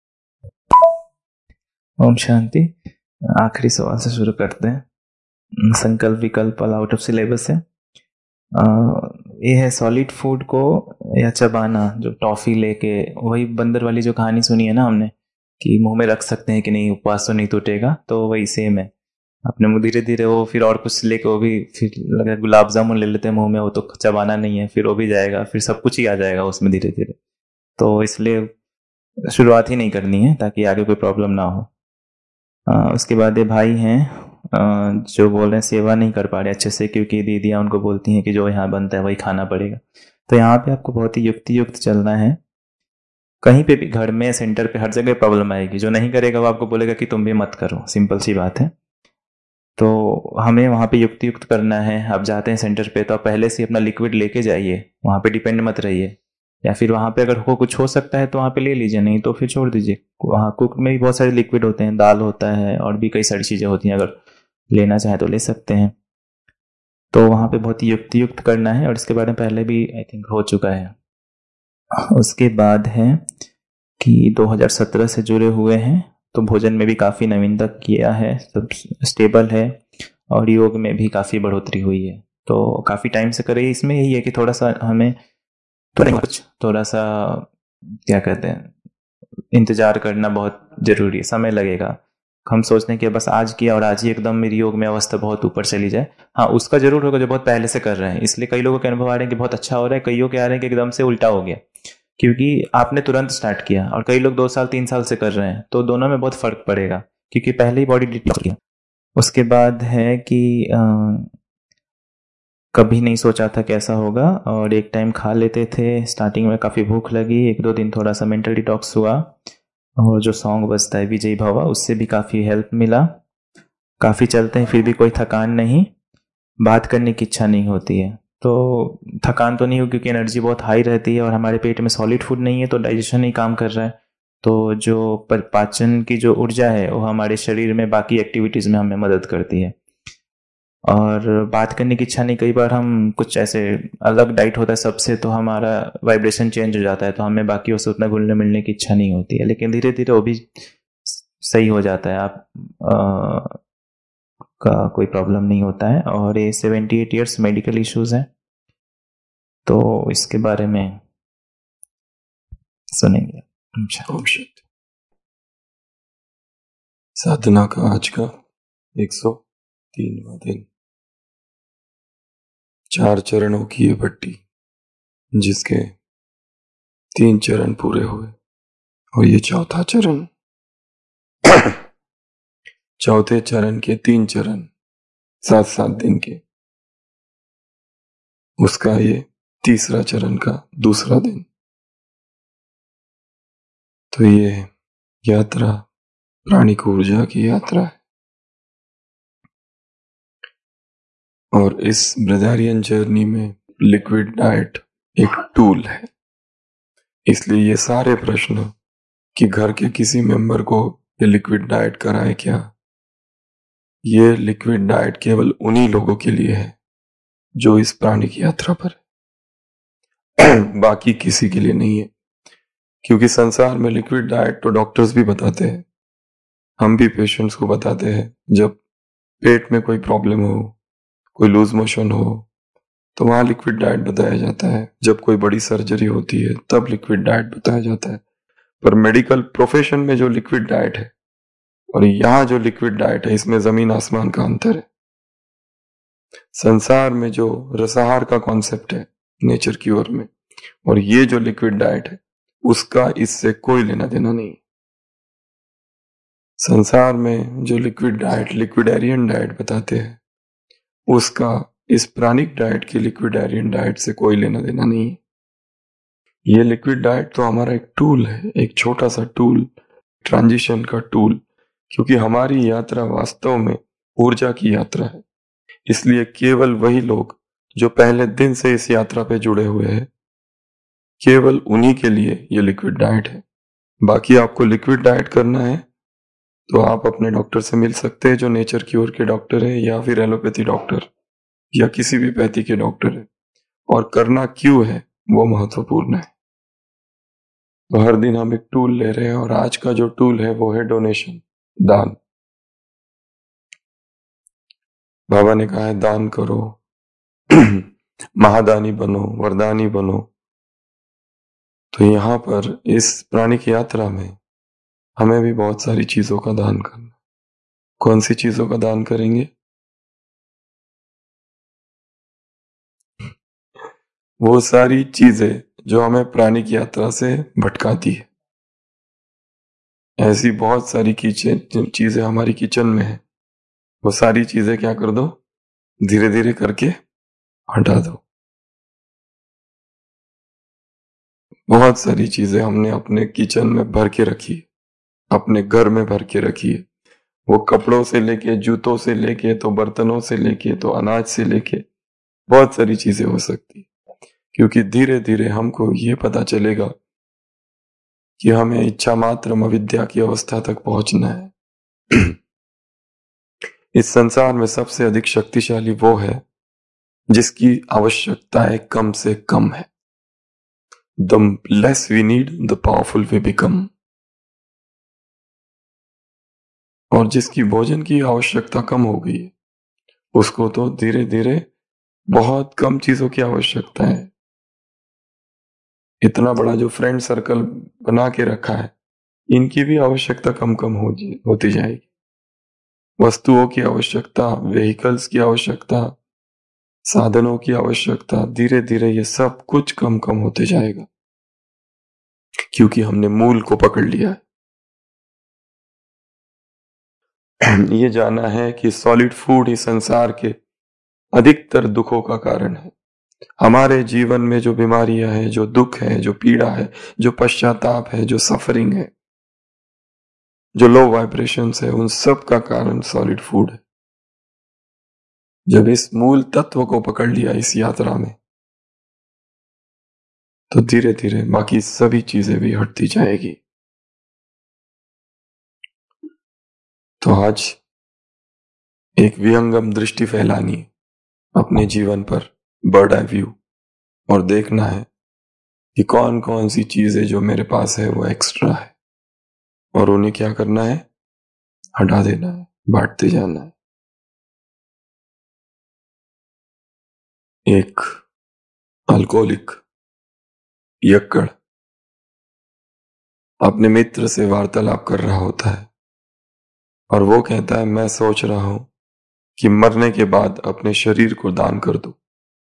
ओम शांति। आखिरी सवाल से शुरू करते हैं। संकल्प विकल्प वाला आउट ऑफ सिलेबस है। ये है सॉलिड फूड को या चबाना, जो टॉफी लेके, वही बंदर वाली जो कहानी सुनी है ना हमने कि मुंह में रख सकते हैं कि नहीं, उपवास तो नहीं टूटेगा, तो वही सेम है। अपने मुंह धीरे धीरे वो फिर और कुछ लेके वो भी फिर लगा गुलाब जामुन ले लेते हैं मुंह में, वो तो चबाना नहीं है, फिर वो भी जाएगा, फिर सब कुछ ही आ जाएगा उसमें धीरे धीरे। तो इसलिए शुरुआत ही नहीं करनी है ताकि आगे कोई प्रॉब्लम ना हो। आ, उसके बाद ये भाई हैं जो बोल रहे हैं सेवा नहीं कर पा रहे अच्छे से, क्योंकि दीदियाँ उनको बोलती हैं कि जो यहाँ बनता है वही खाना पड़ेगा। तो यहाँ पे आपको बहुत ही युक्ति युक्त चलना है। कहीं पे भी, घर में, सेंटर पे, हर जगह प्रॉब्लम आएगी। जो नहीं करेगा वो आपको बोलेगा कि तुम भी मत करो, सिंपल सी बात है। तो हमें वहाँ पे युक्ति युक्त करना है। आप जाते हैं सेंटर पे तो आप पहले से अपना लिक्विड लेके जाइए, वहाँ पे डिपेंड मत रहिए। या फिर वहाँ पे अगर हो कुछ हो सकता है तो वहाँ पे ले लीजिए, नहीं तो फिर छोड़ दीजिए। वहाँ कुक में भी बहुत सारे लिक्विड होते हैं, दाल होता है और भी कई सारी चीज़ें होती हैं, अगर लेना चाहे तो ले सकते हैं। तो वहाँ पे बहुत युक्त युक्त करना है, और इसके बारे में पहले भी आई थिंक हो चुका है। उसके बाद है कि दो हज़ार सत्रह से जुड़े हुए हैं, तो भोजन में भी काफ़ी नवीनता किया है, सब स्टेबल है, और योग में भी काफ़ी बढ़ोतरी हुई है। तो काफ़ी टाइम से करिए। इसमें यही है कि थोड़ा सा हमें थोड़ा कुछ थोड़ा सा क्या कहते हैं, इंतजार करना बहुत जरूरी है, समय लगेगा। हम सोचते हैं कि बस आज किया और आज ही एकदम मेरी योग में अवस्था बहुत ऊपर चली जाए। हाँ, उसका जरूर होगा जो बहुत पहले से कर रहे हैं, इसलिए कई लोगों के अनुभव आ रहे हैं कि बहुत अच्छा हो रहा है, कईयों के आ रहे हैं कि एकदम से उल्टा हो गया, क्योंकि आपने तुरंत स्टार्ट किया, और कई लोग दो साल तीन साल से कर रहे हैं, तो दोनों में बहुत फर्क पड़ेगा, क्योंकि पहले ही बॉडी डिटॉक्स किया। उसके बाद है कि आ, कभी नहीं सोचा था कैसा होगा, और एक टाइम खा लेते थे, स्टार्टिंग में काफ़ी भूख लगी, एक दो दिन थोड़ा सा मेंटल डिटॉक्स हुआ, और जो सॉन्ग बजता है विजयी भवा, उससे भी काफ़ी हेल्प मिला। काफ़ी चलते हैं फिर भी कोई थकान नहीं, बात करने की इच्छा नहीं होती है। तो थकान तो नहीं हो, क्योंकि एनर्जी बहुत हाई रहती है, और हमारे पेट में सॉलिड फूड नहीं है, तो डाइजेशन नहीं काम कर रहा है, तो जो पाचन की जो ऊर्जा है वो हमारे शरीर में बाकी एक्टिविटीज़ में हमें मदद करती है। और बात करने की इच्छा नहीं, कई बार हम कुछ ऐसे अलग डाइट होता है सबसे, तो हमारा वाइब्रेशन चेंज हो जाता है, तो हमें बाकियों से उतना घुलने मिलने की इच्छा नहीं होती है, लेकिन धीरे धीरे वो भी सही हो जाता है, आप आ, का कोई प्रॉब्लम नहीं होता है। और ये seventy eight years medical issues हैं, तो इसके बारे में सुनेंगे। साधना का आज का एक सौ तीनवां दिन। चार चरणों की ये पट्टी, जिसके तीन चरण पूरे हुए, और ये चौथा चरण चौथे चरण के तीन चरण सात सात दिन के, उसका ये तीसरा चरण का दूसरा दिन। तो ये यात्रा प्राणिक ऊर्जा की यात्रा है, और इस ब्रजारियन जर्नी में लिक्विड डाइट एक टूल है। इसलिए ये सारे प्रश्न कि घर के किसी मेंबर को ये लिक्विड डाइट कराए क्या, ये लिक्विड डाइट केवल उन्हीं लोगों के लिए है जो इस प्राणिक यात्रा पर है, बाकी किसी के लिए नहीं है। क्योंकि संसार में लिक्विड डाइट तो डॉक्टर्स भी बताते हैं, हम भी पेशेंट्स को बताते हैं। जब पेट में कोई प्रॉब्लम हो, कोई लूज मोशन हो, तो वहां लिक्विड डाइट बताया जाता है। जब कोई बड़ी सर्जरी होती है तब लिक्विड डाइट बताया जाता है। पर मेडिकल प्रोफेशन में जो लिक्विड डाइट है और यहाँ जो लिक्विड डाइट है, इसमें जमीन आसमान का अंतर है। संसार में जो रसाहार का कॉन्सेप्ट है नेचर की ओर में, और ये जो लिक्विड डाइट है उसका इससे कोई लेना देना नहीं। संसार में जो लिक्विड डाइट लिक्विडेरियन डाइट बताते हैं, उसका इस प्राणिक डाइट की लिक्विडेरियन डाइट से कोई लेना देना नहीं है। ये लिक्विड डाइट तो हमारा एक टूल है, एक छोटा सा टूल, ट्रांजिशन का टूल, क्योंकि हमारी यात्रा वास्तव में ऊर्जा की यात्रा है। इसलिए केवल वही लोग जो पहले दिन से इस यात्रा पे जुड़े हुए हैं, केवल उन्हीं के लिए ये लिक्विड डाइट है। बाकी आपको लिक्विड डाइट करना है तो आप अपने डॉक्टर से मिल सकते हैं, जो नेचर की ओर के डॉक्टर है, या फिर एलोपैथी डॉक्टर, या किसी भी पैथी के डॉक्टर है। और करना क्यों है वो महत्वपूर्ण है। तो हर दिन हम एक टूल ले रहे हैं, और आज का जो टूल है वो है डोनेशन, दान। बाबा ने कहा है दान करो, महादानी बनो, वरदानी बनो। तो यहां पर इस प्राणिक यात्रा में हमें भी बहुत सारी चीजों का दान करना। कौन सी चीजों का दान करेंगे? वो सारी चीजें जो हमें प्राणिक यात्रा से भटकाती है। ऐसी बहुत सारी किचन चीजें हमारी किचन में है, वो सारी चीजें क्या कर दो, धीरे धीरे करके हटा दो। बहुत सारी चीजें हमने अपने किचन में भर के रखी, अपने घर में भर के रखी है। वो कपड़ों से लेके, जूतों से लेके, तो बर्तनों से लेके, तो अनाज से लेके, बहुत सारी चीजें हो सकती। क्योंकि धीरे धीरे हमको ये पता चलेगा कि हमें इच्छा मात्र अविद्या की अवस्था तक पहुंचना है। इस संसार में सबसे अधिक शक्तिशाली वो है जिसकी आवश्यकताएं कम से कम है। The less we need the powerful we become. और जिसकी भोजन की आवश्यकता कम हो गई है उसको तो धीरे धीरे बहुत कम चीजों की आवश्यकता है। इतना बड़ा जो फ्रेंड सर्कल बना के रखा है इनकी भी आवश्यकता कम कम हो होती जाएगी। वस्तुओं की आवश्यकता, व्हीकल्स की आवश्यकता, साधनों की आवश्यकता, धीरे धीरे ये सब कुछ कम कम होते जाएगा क्योंकि हमने मूल को पकड़ लिया है। ये जाना है कि सॉलिड फूड ही संसार के अधिकतर दुखों का कारण है। हमारे जीवन में जो बीमारियां हैं, जो दुख है, जो पीड़ा है, जो पश्चाताप है, जो सफरिंग है, जो लो वाइब्रेशंस है, उन सब का कारण सॉलिड फूड है। जब इस मूल तत्व को पकड़ लिया इस यात्रा में तो धीरे धीरे बाकी सभी चीजें भी हटती जाएगी। तो आज एक विहंगम दृष्टि फैलानी है अपने जीवन पर, बर्ड आई व्यू, और देखना है कि कौन कौन सी चीजें जो मेरे पास है वो एक्स्ट्रा है और उन्हें क्या करना है, हटा देना है, बांटते जाना है। एक अल्कोहलिक यक्कड़ अपने मित्र से वार्तालाप कर रहा होता है और वो कहता है, मैं सोच रहा हूं कि मरने के बाद अपने शरीर को दान कर दूं,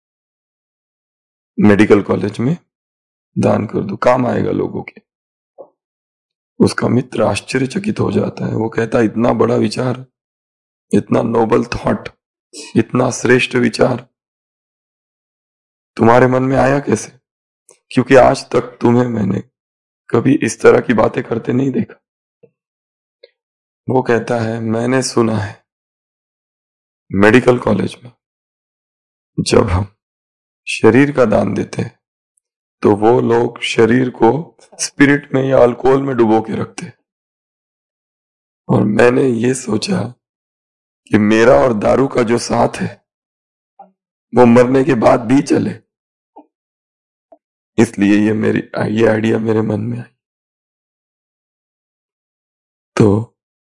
मेडिकल कॉलेज में दान कर दूं, काम आएगा लोगों के। उसका मित्र आश्चर्यचकित हो जाता है। वो कहता है, इतना बड़ा विचार, इतना नोबल थॉट, इतना श्रेष्ठ विचार तुम्हारे मन में आया कैसे? क्योंकि आज तक तुम्हें मैंने कभी इस तरह की बातें करते नहीं देखा। वो कहता है, मैंने सुना है मेडिकल कॉलेज में जब हम शरीर का दान देते हैं तो वो लोग शरीर को स्पिरिट में या अल्कोहल में डुबो के रखते हैं। और मैंने ये सोचा कि मेरा और दारू का जो साथ है वो मरने के बाद भी चले, इसलिए ये मेरी ये आइडिया मेरे मन में आई। तो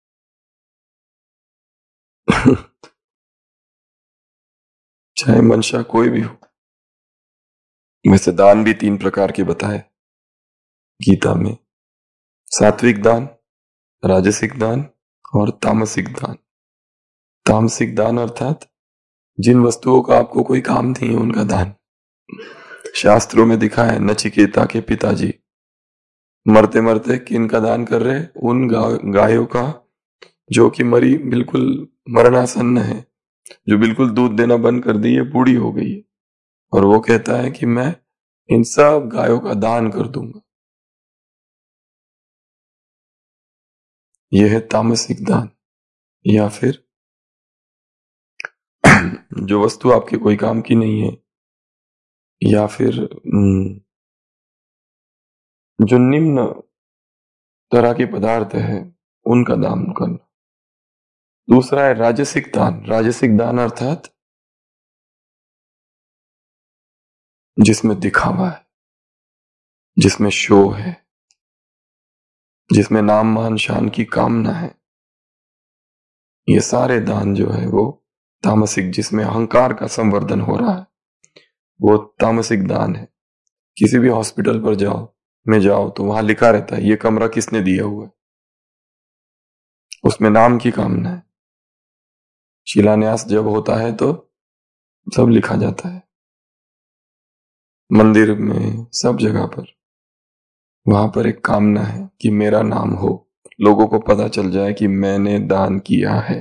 चाहे मंशा कोई भी हो, वैसे दान भी तीन प्रकार के बताए गीता में, सात्विक दान, राजसिक दान और तामसिक दान। तामसिक दान अर्थात जिन वस्तुओं का आपको कोई काम नहीं है उनका दान। शास्त्रों में दिखा है, नचिकेता के पिताजी मरते मरते किन का दान कर रहे? उन गा, गायों का जो कि मरी, बिल्कुल मरणासन्न है, जो बिल्कुल दूध देना बंद कर दी है, बूढ़ी हो गई है। और वो कहता है कि मैं इन सब गायों का दान कर दूंगा। यह है तामसिक दान। या फिर जो वस्तु आपके कोई काम की नहीं है, या फिर जो निम्न तरह के पदार्थ है उनका दान करना। दूसरा है राजसिक दान। राजसिक दान अर्थात जिसमें दिखावा है, जिसमें शो है, जिसमें नाम मान शान की कामना है, ये सारे दान जो है वो तामसिक, जिसमें अहंकार का संवर्धन हो रहा है, वो तामसिक दान है। किसी भी हॉस्पिटल पर जाओ में जाओ तो वहां लिखा रहता है ये कमरा किसने दिया हुआ है, उसमें नाम की कामना है। शिलान्यास जब होता है तो सब लिखा जाता है, मंदिर में सब जगह पर, वहां पर एक कामना है कि मेरा नाम हो, लोगों को पता चल जाए कि मैंने दान किया है।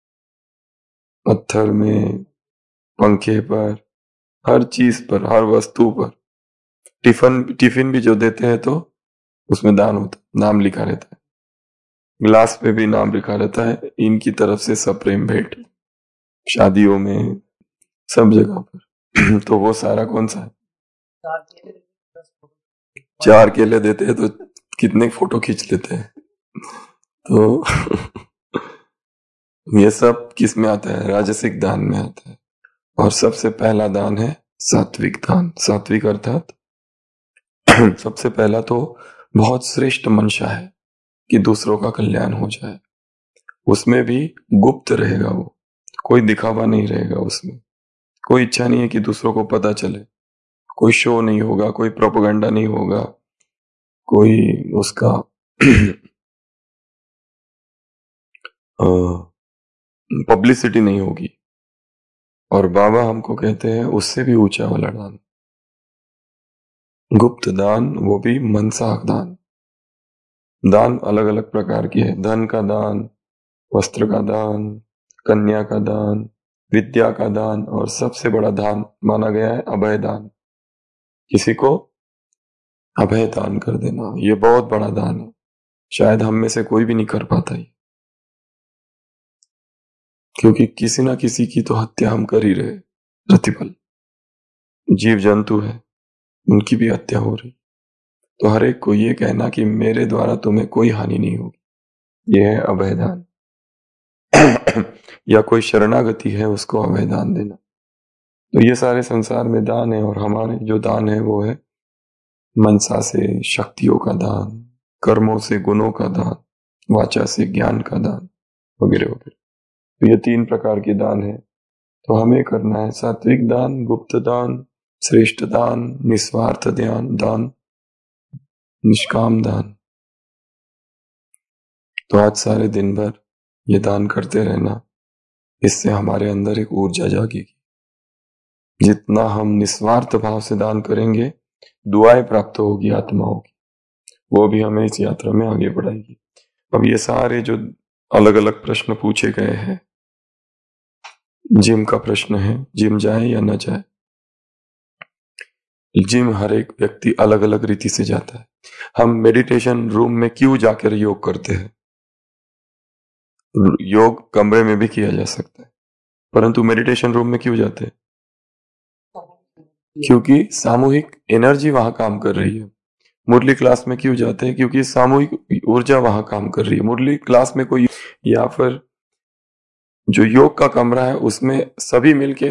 पत्थर में, पंखे पर, हर चीज पर, हर वस्तु पर, टिफिन टिफिन भी जो देते हैं तो उसमें दान होता है, नाम लिखा रहता है। गिलास पे भी नाम लिखा रहता है, इनकी तरफ से सप्रेम भेंट। शादियों में सब जगह पर तो वो सारा कौन सा है? चार केले देते हैं तो कितने फोटो खींच लेते हैं। तो ये सब किस में आता है? राजसिक दान में आता है। और सबसे पहला दान है सात्विक दान। सात्विक अर्थात सबसे पहला तो बहुत श्रेष्ठ मंशा है कि दूसरों का कल्याण हो जाए। उसमें भी गुप्त रहेगा, वो कोई दिखावा नहीं रहेगा, उसमें कोई इच्छा नहीं है कि दूसरों को पता चले, कोई शो नहीं होगा, कोई प्रोपेगेंडा नहीं होगा, कोई उसका पब्लिसिटी नहीं होगी। और बाबा हमको कहते हैं उससे भी ऊंचा वाला दान, गुप्त दान, वो भी मनसाक दान। दान अलग अलग प्रकार की है, धन का दान, वस्त्र का दान, कन्या का दान, विद्या का दान, और सबसे बड़ा दान माना गया है अभय दान। किसी को अभय दान कर देना, ये बहुत बड़ा दान है, शायद हम में से कोई भी नहीं कर पाता ही, क्योंकि किसी ना किसी की तो हत्या हम कर ही रहे प्रतिपल। जीव जंतु है, उनकी भी हत्या हो रही। तो हर एक को ये कहना कि मेरे द्वारा तुम्हें कोई हानि नहीं होगी, यह है अभय दान। या कोई शरणागति है, उसको अभय दान देना। तो ये सारे संसार में दान है, और हमारे जो दान है वो है मनसा से शक्तियों का दान, कर्मों से गुणों का दान, वाचा से ज्ञान का दान, वगैरह वगैरह। तो ये तीन प्रकार के दान है। तो हमें करना है सात्विक दान, गुप्त दान, श्रेष्ठ दान, निस्वार्थ ध्यान दान, निष्काम दान। तो आज सारे दिन भर ये दान करते रहना, इससे हमारे अंदर एक ऊर्जा जागेगी। जितना हम निस्वार्थ भाव से दान करेंगे, दुआएं प्राप्त होगी आत्माओं की, वो भी हमें इस यात्रा में आगे बढ़ाएगी। अब ये सारे जो अलग अलग प्रश्न पूछे गए हैं, जिम का प्रश्न है, जिम जाए या न जाए। जिम हर एक व्यक्ति अलग अलग रीति से जाता है। हम मेडिटेशन रूम में क्यों जाकर योग करते हैं? योग कमरे में भी किया जा सकता है, परंतु मेडिटेशन रूम में क्यों जाते हैं? क्योंकि सामूहिक एनर्जी वहां काम कर रही है। मुरली क्लास में क्यों जाते हैं? क्योंकि सामूहिक ऊर्जा वहां काम कर रही है। मुरली क्लास में कोई, या फिर जो योग का कमरा है उसमें सभी मिलके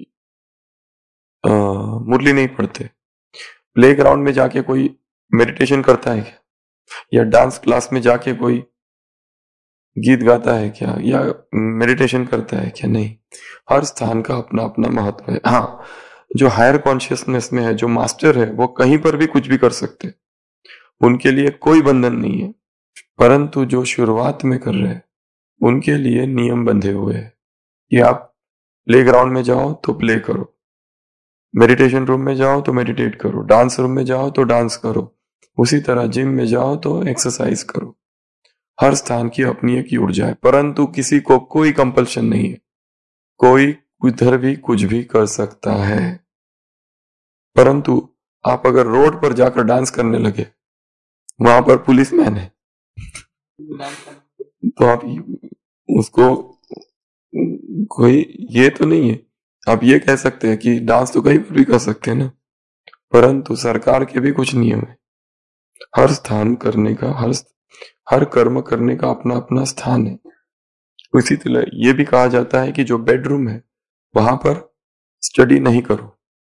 मुरली नहीं पढ़ते। प्ले ग्राउंड में जाके कोई मेडिटेशन करता है क्या? या डांस क्लास में जाके कोई गीत गाता है क्या, या मेडिटेशन करता है क्या? नहीं। हर स्थान का अपना अपना महत्व है। हाँ, जो हायर कॉन्शियसनेस में है, जो मास्टर है, वो कहीं पर भी कुछ भी कर सकते हैं, उनके लिए कोई बंधन नहीं है। परंतु जो शुरुआत में कर रहे हैं, उनके लिए नियम बंधे हुए हैं कि आप प्ले ग्राउंड में जाओ तो प्ले करो, मेडिटेशन रूम में जाओ तो मेडिटेट करो, डांस रूम में जाओ तो डांस करो, उसी तरह जिम में जाओ तो एक्सरसाइज करो। हर स्थान की अपनी एक ऊर्जा है, परंतु किसी को कोई कंपल्शन नहीं है। कोई उधर भी कुछ भी कर सकता है। परंतु आप अगर रोड पर जाकर डांस करने लगे, वहां पर पुलिस मैन है, तो आप उसको कोई ये तो नहीं है। आप ये कह सकते हैं कि डांस तो कहीं पर भी कर सकते हैं ना, परंतु सरकार के भी कुछ नियम है। हर स्थान करने का, हर हर कर्म करने का अपना अपना स्थान है। इसी तरह ये भी कहा जाता है कि जो बेडरूम है वहां पर स्टडी नहीं करो,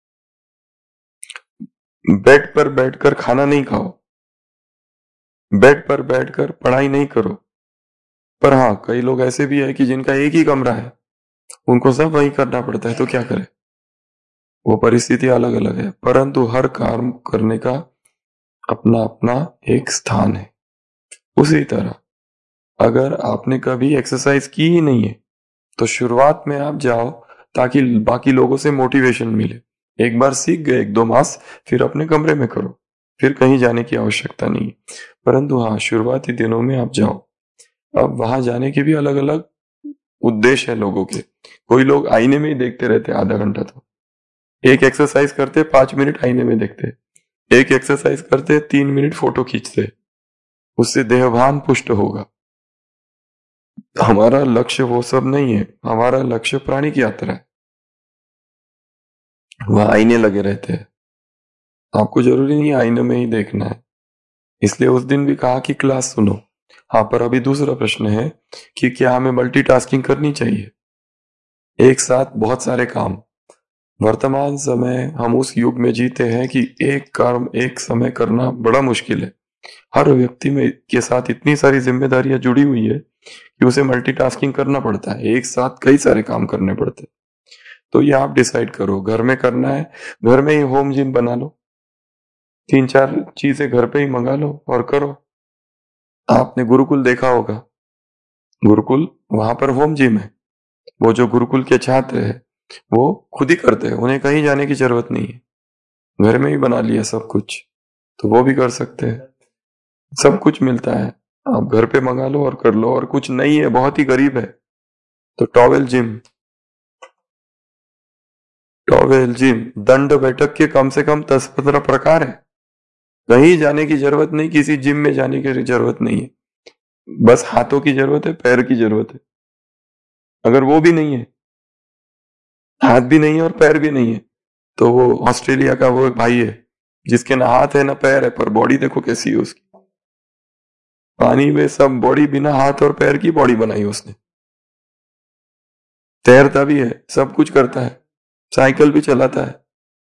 बेड पर बैठकर खाना नहीं खाओ, बेड पर बैठकर पढ़ाई नहीं करो। पर हाँ, कई लोग ऐसे भी है कि जिनका एक ही कमरा है, उनको सब वही करना पड़ता है, तो क्या करें? वो परिस्थिति अलग अलग है, परंतु हर काम करने का अपना अपना एक स्थान है। उसी तरह अगर आपने कभी एक्सरसाइज की ही नहीं है, तो शुरुआत में आप जाओ ताकि बाकी लोगों से मोटिवेशन मिले। एक बार सीख गए, एक दो मास, फिर अपने कमरे में करो, फिर कहीं जाने की आवश्यकता नहीं। परंतु हाँ, शुरुआती दिनों में आप जाओ। अब वहां जाने के भी अलग अलग उद्देश्य है लोगों के। कोई लोग आईने में ही देखते रहते आधा घंटा, तो एक एक्सरसाइज करते पांच मिनट आईने में देखते, एक एक्सरसाइज करते तीन मिनट फोटो खींचते, उससे देहभान पुष्ट होगा। हमारा लक्ष्य वो सब नहीं है। हमारा लक्ष्य प्राणिक यात्रा है। वहां आईने लगे रहते हैं, आपको जरूरी नहीं आईने में ही देखना है। इसलिए उस दिन भी कहा कि क्लास सुनो। हाँ, पर अभी दूसरा प्रश्न है कि क्या हमें मल्टीटास्किंग करनी चाहिए? एक साथ बहुत सारे काम, वर्तमान समय हम उस युग में जीते हैं कि एक काम एक समय करना बड़ा मुश्किल है। हर व्यक्ति में के साथ इतनी सारी जिम्मेदारियां जुड़ी हुई है कि उसे मल्टीटास्किंग करना पड़ता है, एक साथ कई सारे काम करने पड़ते हैं। तो ये आप डिसाइड करो, घर में करना है, घर में ही होम जिम बना लो, तीन चार चीजें घर पे ही मंगा लो और करो। आपने गुरुकुल देखा होगा, गुरुकुल वहां पर होम जिम है। वो जो गुरुकुल के छात्र है वो खुद ही करते हैं, उन्हें कहीं जाने की जरूरत नहीं है, घर में ही बना लिया सब कुछ। तो वो भी कर सकते हैं, सब कुछ मिलता है, आप घर पे मंगा लो और कर लो। और कुछ नहीं है, बहुत ही गरीब है तो टॉवेल जिम, टॉवेल जिम दंड बैठक के कम से कम दस पंद्रह प्रकार है। कहीं जाने की जरूरत नहीं, किसी जिम में जाने की जरूरत नहीं है, बस हाथों की जरूरत है, पैर की जरूरत है। अगर वो भी नहीं है, हाथ भी नहीं है और पैर भी नहीं है, तो वो ऑस्ट्रेलिया का वो एक भाई है जिसके ना हाथ है ना पैर है, पर बॉडी देखो कैसी है उसकी। पानी में सब बॉडी, बिना हाथ और पैर की बॉडी बनाई उसने। तैरता भी है, सब कुछ करता है, साइकिल भी चलाता है,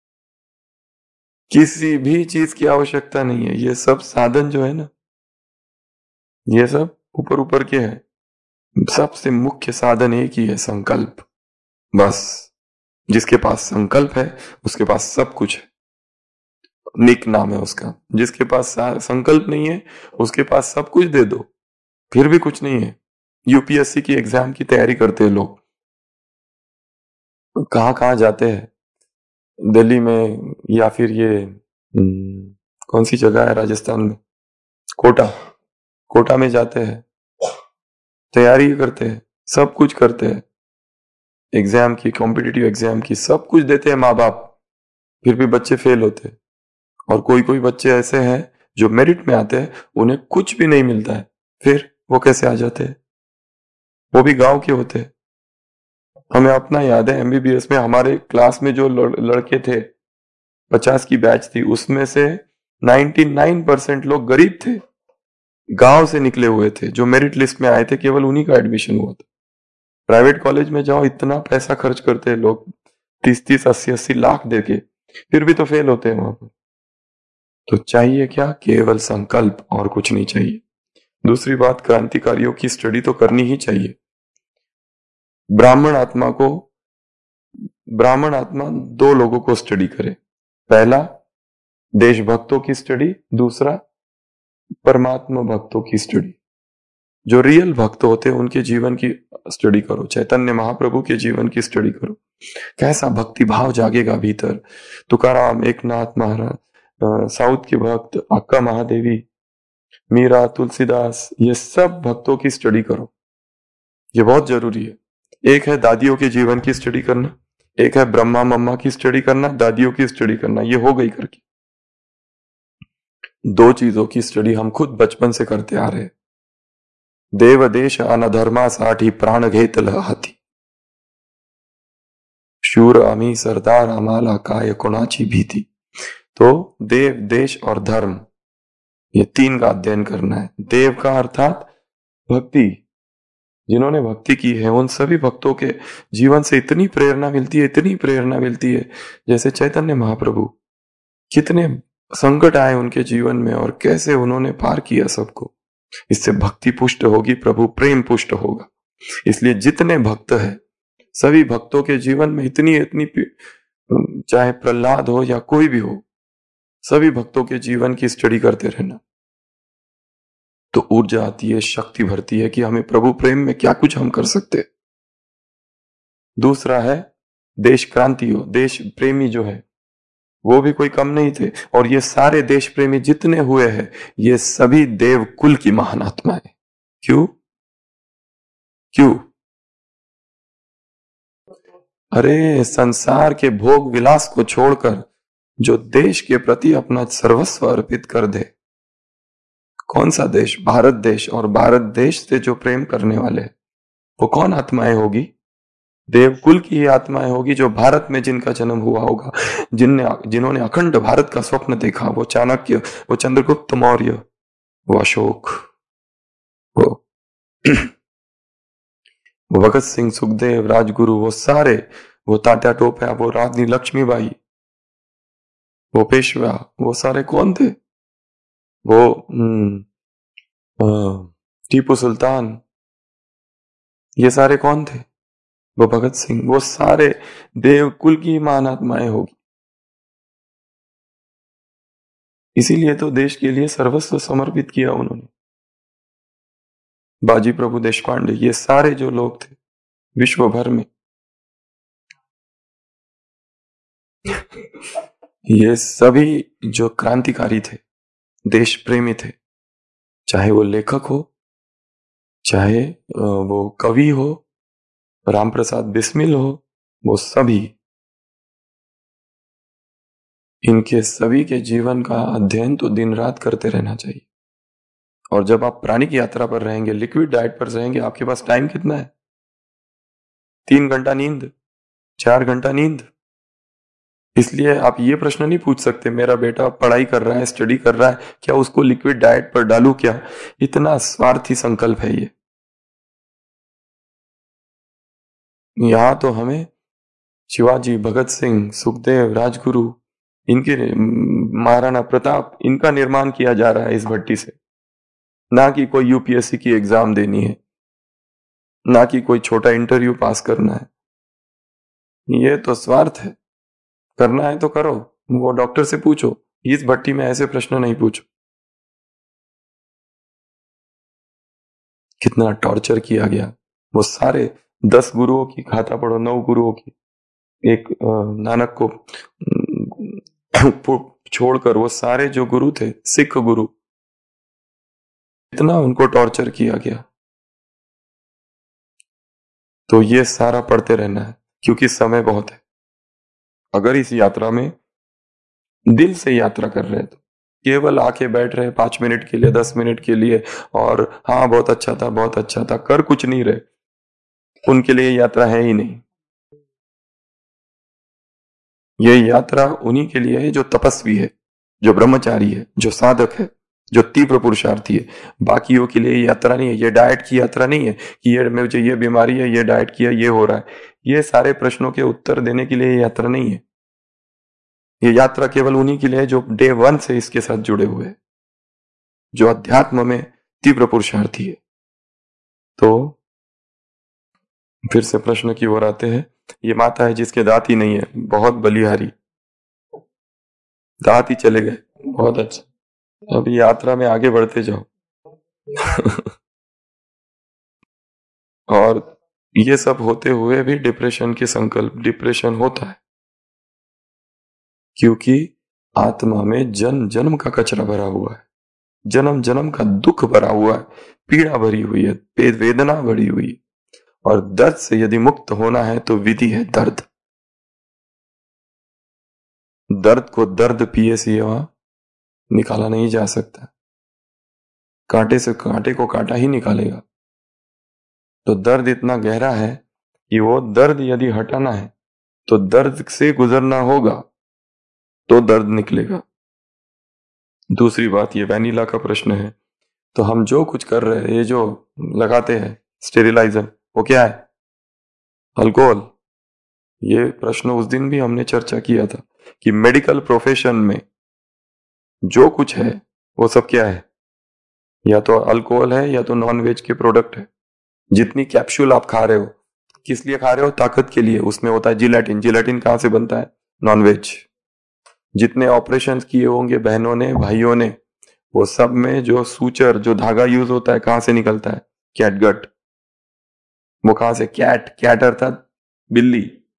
किसी भी चीज की आवश्यकता नहीं है। ये सब साधन जो है ना, ये सब ऊपर ऊपर के है। सबसे मुख्य साधन एक ही है, संकल्प। बस जिसके पास संकल्प है उसके पास सब कुछ है, निक नाम है उसका। जिसके पास संकल्प नहीं है उसके पास सब कुछ दे दो फिर भी कुछ नहीं है। यूपीएससी की एग्जाम की तैयारी करते हैं लोग, कहां कहां जाते हैं, दिल्ली में या फिर ये कौन सी जगह है राजस्थान में, कोटा, कोटा में जाते हैं, तैयारी करते हैं, सब कुछ करते हैं, एग्जाम की, कॉम्पिटिटिव एग्जाम की, सब कुछ देते हैं माँ बाप, फिर भी बच्चे फेल होते हैं। और कोई कोई बच्चे ऐसे हैं जो मेरिट में आते हैं, उन्हें कुछ भी नहीं मिलता है, फिर वो कैसे आ जाते हैं? वो भी गांव के होते हैं। हमें अपना याद है, एमबीबीएस में हमारे क्लास में जो लड़के थे, पचास की बैच थी, उसमें से निन्यानवे परसेंट लोग गरीब थे, गांव से निकले हुए थे, जो मेरिट लिस्ट में आए थे, केवल उन्हीं का एडमिशन हुआ था। प्राइवेट कॉलेज में जाओ, इतना पैसा खर्च करते हैं लोग, तीस तीस अस्सी अस्सी लाख देके, फिर भी तो फेल होते हैं वहां पर। तो चाहिए क्या? केवल संकल्प, और कुछ नहीं चाहिए। दूसरी बात, क्रांतिकारियों की स्टडी तो करनी ही चाहिए। ब्राह्मण आत्मा को, ब्राह्मण आत्मा दो लोगों को स्टडी करे, पहला देशभक्तों की स्टडी, दूसरा परमात्मा भक्तों की स्टडी। जो रियल भक्त होते हैं उनके जीवन की स्टडी करो, चैतन्य महाप्रभु के जीवन की स्टडी करो, कैसा भक्ति भाव जागेगा भीतर। तुकाराम, एकनाथ महाराज, साउथ के भक्त, अक्का महादेवी, मीरा, तुलसीदास, ये सब भक्तों की स्टडी करो, ये बहुत जरूरी है। एक है दादियों के जीवन की स्टडी करना, एक है ब्रह्मा मम्मा की स्टडी करना, दादियों की स्टडी करना, ये हो गई करके। दो चीजों की स्टडी हम खुद बचपन से करते आ रहे। देव देश अनधर्मा साठी प्राण घेतल हाती, शूर आम्ही सरदार आम्हाला काय कोणाची भीती। तो देव, देश और धर्म, ये तीन का अध्ययन करना है। देव का अर्थात भक्ति, जिन्होंने भक्ति की है उन सभी भक्तों के जीवन से इतनी प्रेरणा मिलती है, इतनी प्रेरणा मिलती है। जैसे चैतन्य महाप्रभु, कितने संकट आए उनके जीवन में और कैसे उन्होंने पार किया सबको। इससे भक्ति पुष्ट होगी, प्रभु प्रेम पुष्ट होगा। इसलिए जितने भक्त हैं, सभी भक्तों के जीवन में इतनी इतनी, चाहे प्रहलाद हो या कोई भी हो, सभी भक्तों के जीवन की स्टडी करते रहना, तो ऊर्जा आती है, शक्ति भरती है कि हमें प्रभु प्रेम में क्या कुछ हम कर सकते हैं। दूसरा है देश क्रांति हो, देश प्रेमी जो है वो भी कोई कम नहीं थे, और ये सारे देश प्रेमी जितने हुए हैं ये सभी देव कुल की महान आत्माएं। क्यों क्यों? अरे संसार के भोग विलास को छोड़कर जो देश के प्रति अपना सर्वस्व अर्पित कर दे, कौन सा देश? भारत देश। और भारत देश से जो प्रेम करने वाले, वो कौन आत्माएं होगी? देवकुल की ही आत्माएं होगी, जो भारत में जिनका जन्म हुआ होगा, जिनने जिन्होंने अखंड भारत का स्वप्न देखा। वो चाणक्य, वो चंद्रगुप्त मौर्य, वो अशोक, वो भगत सिंह, सुखदेव, राजगुरु, वो सारे वो तात्या टोपे, वो रानी लक्ष्मीबाई, वो पेशवा, वो सारे कौन थे? वो हम्म, टीपू सुल्तान, ये सारे कौन थे? वो भगत सिंह, वो सारे देवकुल की महान आत्माएं होगी। इसीलिए तो देश के लिए सर्वस्व समर्पित किया उन्होंने। बाजी प्रभु देशपांडे, ये सारे जो लोग थे विश्व भर में, ये सभी जो क्रांतिकारी थे, देश प्रेमी थे, चाहे वो लेखक हो, चाहे वो कवि हो, राम प्रसाद बिस्मिल हो, वो सभी, इनके सभी के जीवन का अध्ययन तो दिन रात करते रहना चाहिए। और जब आप प्राणिक यात्रा पर रहेंगे, लिक्विड डाइट पर रहेंगे, आपके पास टाइम कितना है? तीन घंटा नींद, चार घंटा नींद। इसलिए आप ये प्रश्न नहीं पूछ सकते मेरा बेटा पढ़ाई कर रहा है, स्टडी कर रहा है, क्या उसको लिक्विड डाइट पर डालूं क्या? इतना स्वार्थी संकल्प है ये। यहां तो हमें शिवाजी, भगत सिंह, सुखदेव, राजगुरु, इनके, महाराणा प्रताप, इनका निर्माण किया जा रहा है इस भट्टी से, ना कि कोई यूपीएससी की एग्जाम देनी है, ना कि कोई छोटा इंटरव्यू पास करना है। ये तो स्वार्थ है। करना है तो करो, वो डॉक्टर से पूछो, इस भट्टी में ऐसे प्रश्न नहीं पूछो। कितना टॉर्चर किया गया। वो सारे दस गुरुओं की खाता पढ़ो, नौ गुरुओं की, एक नानक को छोड़कर वो सारे जो गुरु थे, सिख गुरु, इतना उनको टॉर्चर किया गया। तो ये सारा पढ़ते रहना है, क्योंकि समय बहुत है। अगर इस यात्रा में दिल से यात्रा कर रहे हैं तो केवल आके बैठ रहे पांच मिनट के लिए, दस मिनट के लिए, और हाँ बहुत अच्छा था, बहुत अच्छा था, कर कुछ नहीं रहे, उनके लिए यात्रा है ही नहीं। ये यात्रा उन्हीं के लिए है जो तपस्वी है, जो ब्रह्मचारी है, जो साधक है, जो तीव्र पुरुषार्थी है। बाकियों के लिए यात्रा नहीं है। ये डाइट की यात्रा नहीं है कि ये मुझे ये बीमारी है, ये डाइट किया, ये हो रहा है। ये सारे प्रश्नों के उत्तर देने के लिए यात्रा नहीं है। ये यात्रा केवल उन्हीं के लिए है जो डे वन से इसके साथ जुड़े हुए हैं, जो अध्यात्म में तीव्र पुरुषार्थी है। तो फिर से प्रश्न की ओर आते हैं। ये माता है जिसके दांत ही नहीं है, बहुत बलिहारी, दांत ही चले गए, बहुत अच्छा। अब यात्रा में आगे बढ़ते जाओ। और ये सब होते हुए भी डिप्रेशन के संकल्प, डिप्रेशन होता है क्योंकि आत्मा में जन्म जन्म का कचरा भरा हुआ है, जन्म जन्म का दुख भरा हुआ है, पीड़ा भरी हुई है, वेदना भरी हुई है। और दर्द से यदि मुक्त होना है तो विधि है दर्द। दर्द को दर्द पिए से वहां निकाला नहीं जा सकता, कांटे से कांटे को कांटा ही निकालेगा। तो दर्द इतना गहरा है कि वो दर्द यदि हटाना है तो दर्द से गुजरना होगा, तो दर्द निकलेगा। दूसरी बात, ये वैनिला का प्रश्न है। तो हम जो कुछ कर रहे हैं, ये जो लगाते हैं स्टेरिलाइजर, वो क्या है? अल्कोहल। ये प्रश्न उस दिन भी हमने चर्चा किया था कि मेडिकल प्रोफेशन में जो कुछ है वो सब क्या है? या तो अल्कोहल है या तो नॉन वेज के प्रोडक्ट है। जितनी कैप्सूल आप खा रहे हो, किस लिए खा रहे हो? ताकत के लिए। उसमें होता है जिलेटिन। जिलेटिन कहां से बनता है? Non veg. जितने ऑपरेशन किए होंगे बहनों ने, भाइयों ने, वो सब में जो सूचर, जो धागा यूज होता है, कहां से निकलता है? कैटगट। वो कहां से? कैट। कैट अर्थात बिल्ली।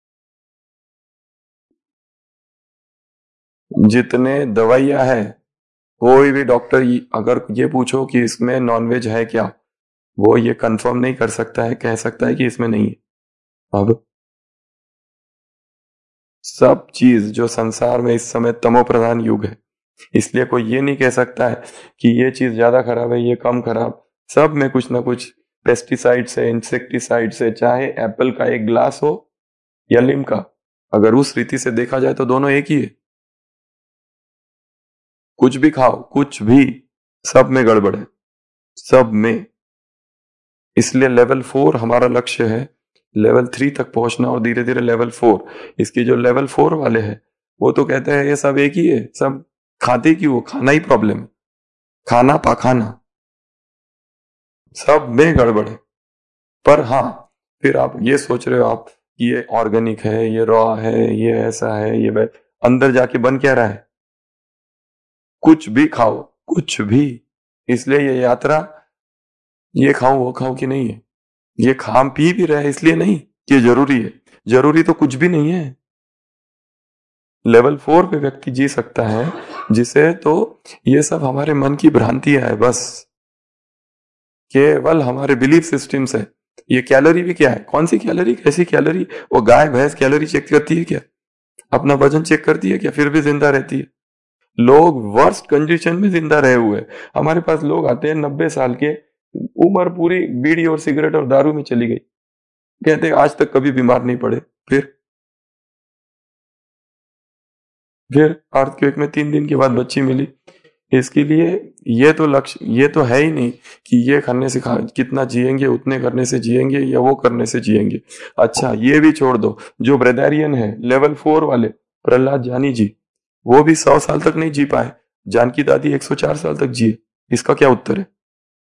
जितने दवाइयां है, कोई भी डॉक्टर अगर ये पूछो कि इसमें नॉनवेज है क्या, वो ये कंफर्म नहीं कर सकता है, कह सकता है कि इसमें नहीं है। अब सब चीज जो संसार में इस समय तमो प्रधान युग है, इसलिए कोई ये नहीं कह सकता है कि ये चीज ज्यादा खराब है, ये कम खराब। सब में कुछ ना कुछ पेस्टिसाइड से, इंसेक्टिसाइड से, चाहे एप्पल का एक ग्लास हो या लिम्का, अगर उस रीति से देखा जाए तो दोनों एक ही है। कुछ भी खाओ, कुछ भी, सब में गड़बड़ है, सब में। इसलिए लेवल फोर हमारा लक्ष्य है लेवल थ्री तक पहुंचना और धीरे धीरे लेवल फोर। इसके जो लेवल फोर वाले हैं वो तो कहते हैं ये सब एक ही है, सब खाते क्यों, खाना ही प्रॉब्लम है, खाना पाखाना सब में गड़बड़ है। पर हाँ, फिर आप ये सोच रहे हो आप ये ऑर्गेनिक है, ये रॉ है, ये ऐसा है, ये वै- अंदर जाके बन क्या रहा है, कुछ भी खाओ, कुछ भी। इसलिए ये यात्रा ये खाऊं वो खाऊं की नहीं है, ये खाम पी भी रहे इसलिए नहीं कि जरूरी है, जरूरी तो कुछ भी नहीं है। लेवल फोर पे व्यक्ति जी सकता है जिसे तो ये सब हमारे मन की भ्रांतियां है, बस केवल हमारे बिलीफ सिस्टम से। ये कैलोरी भी क्या है, कौन सी कैलोरी, कैसी कैलोरी, वो गाय भैंस कैलोरी चेक करती है क्या, अपना वजन चेक करती है क्या, फिर भी जिंदा रहती है। लोग वर्स्ट कंडीशन में जिंदा रहे हुए, हमारे पास लोग आते हैं नब्बे साल के, उम्र पूरी बीड़ी और सिगरेट और दारू में चली गई, कहते हैं आज तक कभी बीमार नहीं पड़े। फिर फिर अर्थक्वेक में तीन दिन के बाद बच्ची मिली। इसके लिए ये तो लक्ष्य, ये तो है ही नहीं कि ये करने से कितना जिएंगे, उतने करने से जिएंगे या वो करने से जिएंगे। अच्छा ये भी छोड़ दो, जो ब्रेदारियन है लेवल फोर वाले, प्रहलाद जानी जी, वो भी सौ साल तक नहीं जी पाए, जानकी दादी एक सौ चार साल तक जिए। इसका क्या उत्तर है?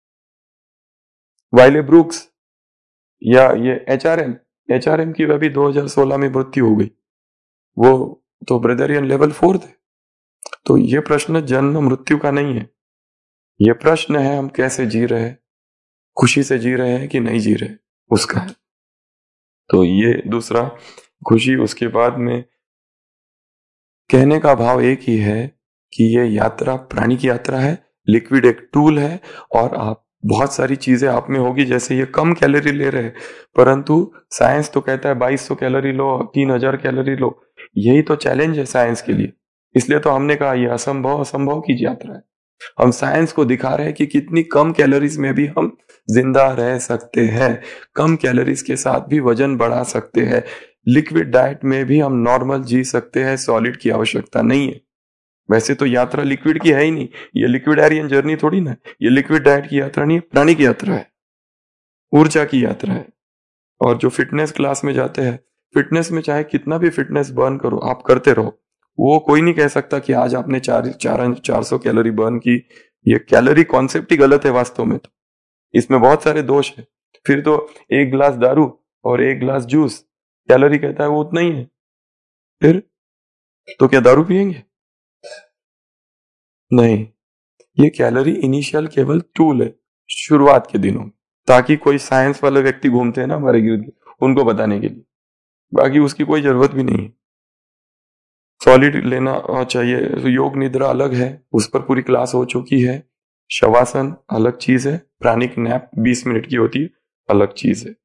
वाइले ब्रूक्स या ये एचआरएम, एचआरएम की भी दो हज़ार सोलह में मृत्यु हो गई, वो तो ब्रेदारियन लेवल फोर थे। तो ये प्रश्न जन्म मृत्यु का नहीं है, ये प्रश्न है हम कैसे जी रहे हैं, खुशी से जी रहे हैं कि नहीं जी रहे, उसका है। तो ये दूसरा खुशी। उसके बाद में कहने का भाव एक ही है कि ये यात्रा प्राणी की यात्रा है, लिक्विड एक टूल है, और आप बहुत सारी चीजें आप में होगी, जैसे ये कम कैलोरी ले रहे हैं, परंतु साइंस तो कहता है बाईस सौ कैलोरी लो, तीन हजार कैलोरी लो। यही तो चैलेंज है साइंस के लिए, इसलिए तो हमने कहा ये असंभव असंभव की यात्रा है। हम साइंस को दिखा रहे हैं कि कितनी कम कैलोरीज में भी हम जिंदा रह सकते हैं, कम कैलोरीज के साथ भी वजन बढ़ा सकते हैं, लिक्विड डाइट में भी हम नॉर्मल जी सकते हैं, सॉलिड की आवश्यकता नहीं है। वैसे तो यात्रा लिक्विड की है ही नहीं, ये लिक्विडेरियन जर्नी थोड़ी ना, ये लिक्विड डाइट की यात्रा नहीं है, प्राणी की यात्रा है, ऊर्जा की यात्रा है। और जो फिटनेस क्लास में जाते हैं, फिटनेस में चाहे कितना भी फिटनेस बर्न करो, आप करते रहो, वो कोई नहीं कह सकता कि आज आपने चार चार चार सौ कैलोरी बर्न की। ये कैलोरी कॉन्सेप्ट ही गलत है वास्तव में, तो इसमें बहुत सारे दोष है। फिर तो एक गिलास दारू और एक गिलास जूस कैलोरी कहता है वो उतना ही है, फिर तो क्या दारू पिएंगे? नहीं, ये कैलोरी इनिशियल केवल टूल है शुरुआत के दिनों में, ताकि कोई साइंस वाले व्यक्ति घूमते हैं ना हमारे गिर्द, उनको बताने के लिए, बाकी उसकी कोई जरूरत भी नहीं है। सॉलिड लेना चाहिए। योग निद्रा अलग है, उस पर पूरी क्लास हो चुकी है। शवासन अलग चीज है, प्राणिक नैप बीस मिनट की होती है, अलग चीज है।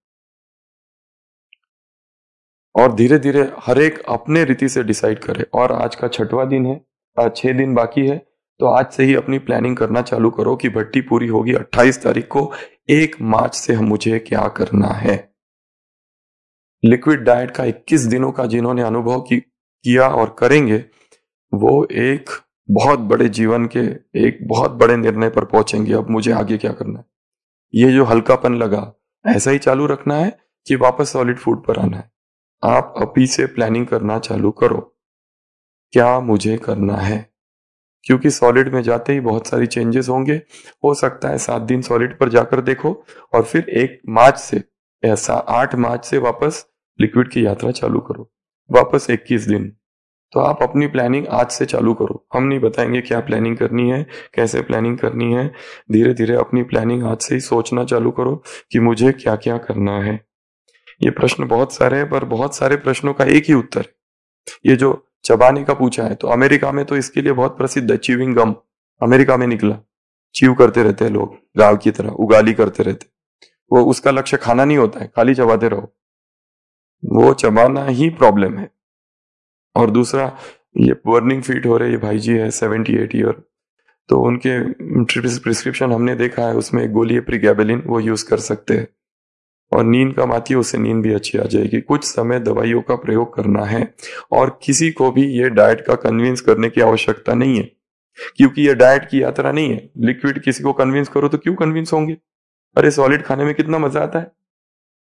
और धीरे धीरे हर एक अपने रीति से डिसाइड करे। और आज का छठवां दिन है, छह दिन बाकी है, तो आज से ही अपनी प्लानिंग करना चालू करो कि भट्टी पूरी होगी अट्ठाईस तारीख को, एक मार्च से हम मुझे क्या करना है। लिक्विड डाइट का इक्कीस दिनों का जिन्होंने अनुभव की किया और करेंगे, वो एक बहुत बड़े जीवन के एक बहुत बड़े निर्णय पर पहुंचेंगे, अब मुझे आगे क्या करना है। ये जो हल्कापन लगा ऐसा ही चालू रखना है कि वापस सॉलिड फूड पर आना है। आप अभी से प्लानिंग करना चालू करो, क्या मुझे करना है, क्योंकि सॉलिड में जाते ही बहुत सारी चेंजेस होंगे। हो सकता है सात दिन सॉलिड पर जाकर देखो और फिर एक मार्च से ऐसा आठ मार्च से वापस लिक्विड की यात्रा चालू करो, वापस इक्कीस दिन। तो आप अपनी प्लानिंग आज से चालू करो, हम नहीं बताएंगे क्या प्लानिंग करनी है, कैसे प्लानिंग करनी है। धीरे धीरे अपनी प्लानिंग आज से ही सोचना चालू करो कि मुझे क्या क्या करना है। ये प्रश्न बहुत सारे हैं, पर बहुत सारे प्रश्नों का एक ही उत्तर है। ये जो चबाने का पूछा है, तो अमेरिका में तो इसके लिए बहुत प्रसिद्ध है, च्यूइंग गम। अमेरिका में निकला, च्यू करते रहते हैं लोग, गाँव की तरह उगाली करते रहते। वो उसका लक्ष्य खाना नहीं होता है, खाली चबाते रहो, वो चबाना ही प्रॉब्लम है। और दूसरा ये बर्निंग फीट हो रहे ये भाई जी है सेवेंटी एट ईयर, तो उनके प्रिस्क्रिप्शन हमने देखा है, उसमें एक गोली है प्रीगैबेलिन, वो यूज कर सकते हैं। और नींद कम आती है, उससे नींद भी अच्छी आ जाएगी। कुछ समय दवाइयों का प्रयोग करना है, और किसी को भी ये डाइट का कन्विंस करने की आवश्यकता नहीं है, क्योंकि ये डाइट की यात्रा नहीं है। लिक्विड किसी को कन्विंस करो तो क्यों कन्विंस होंगे, अरे सॉलिड खाने में कितना मजा आता है।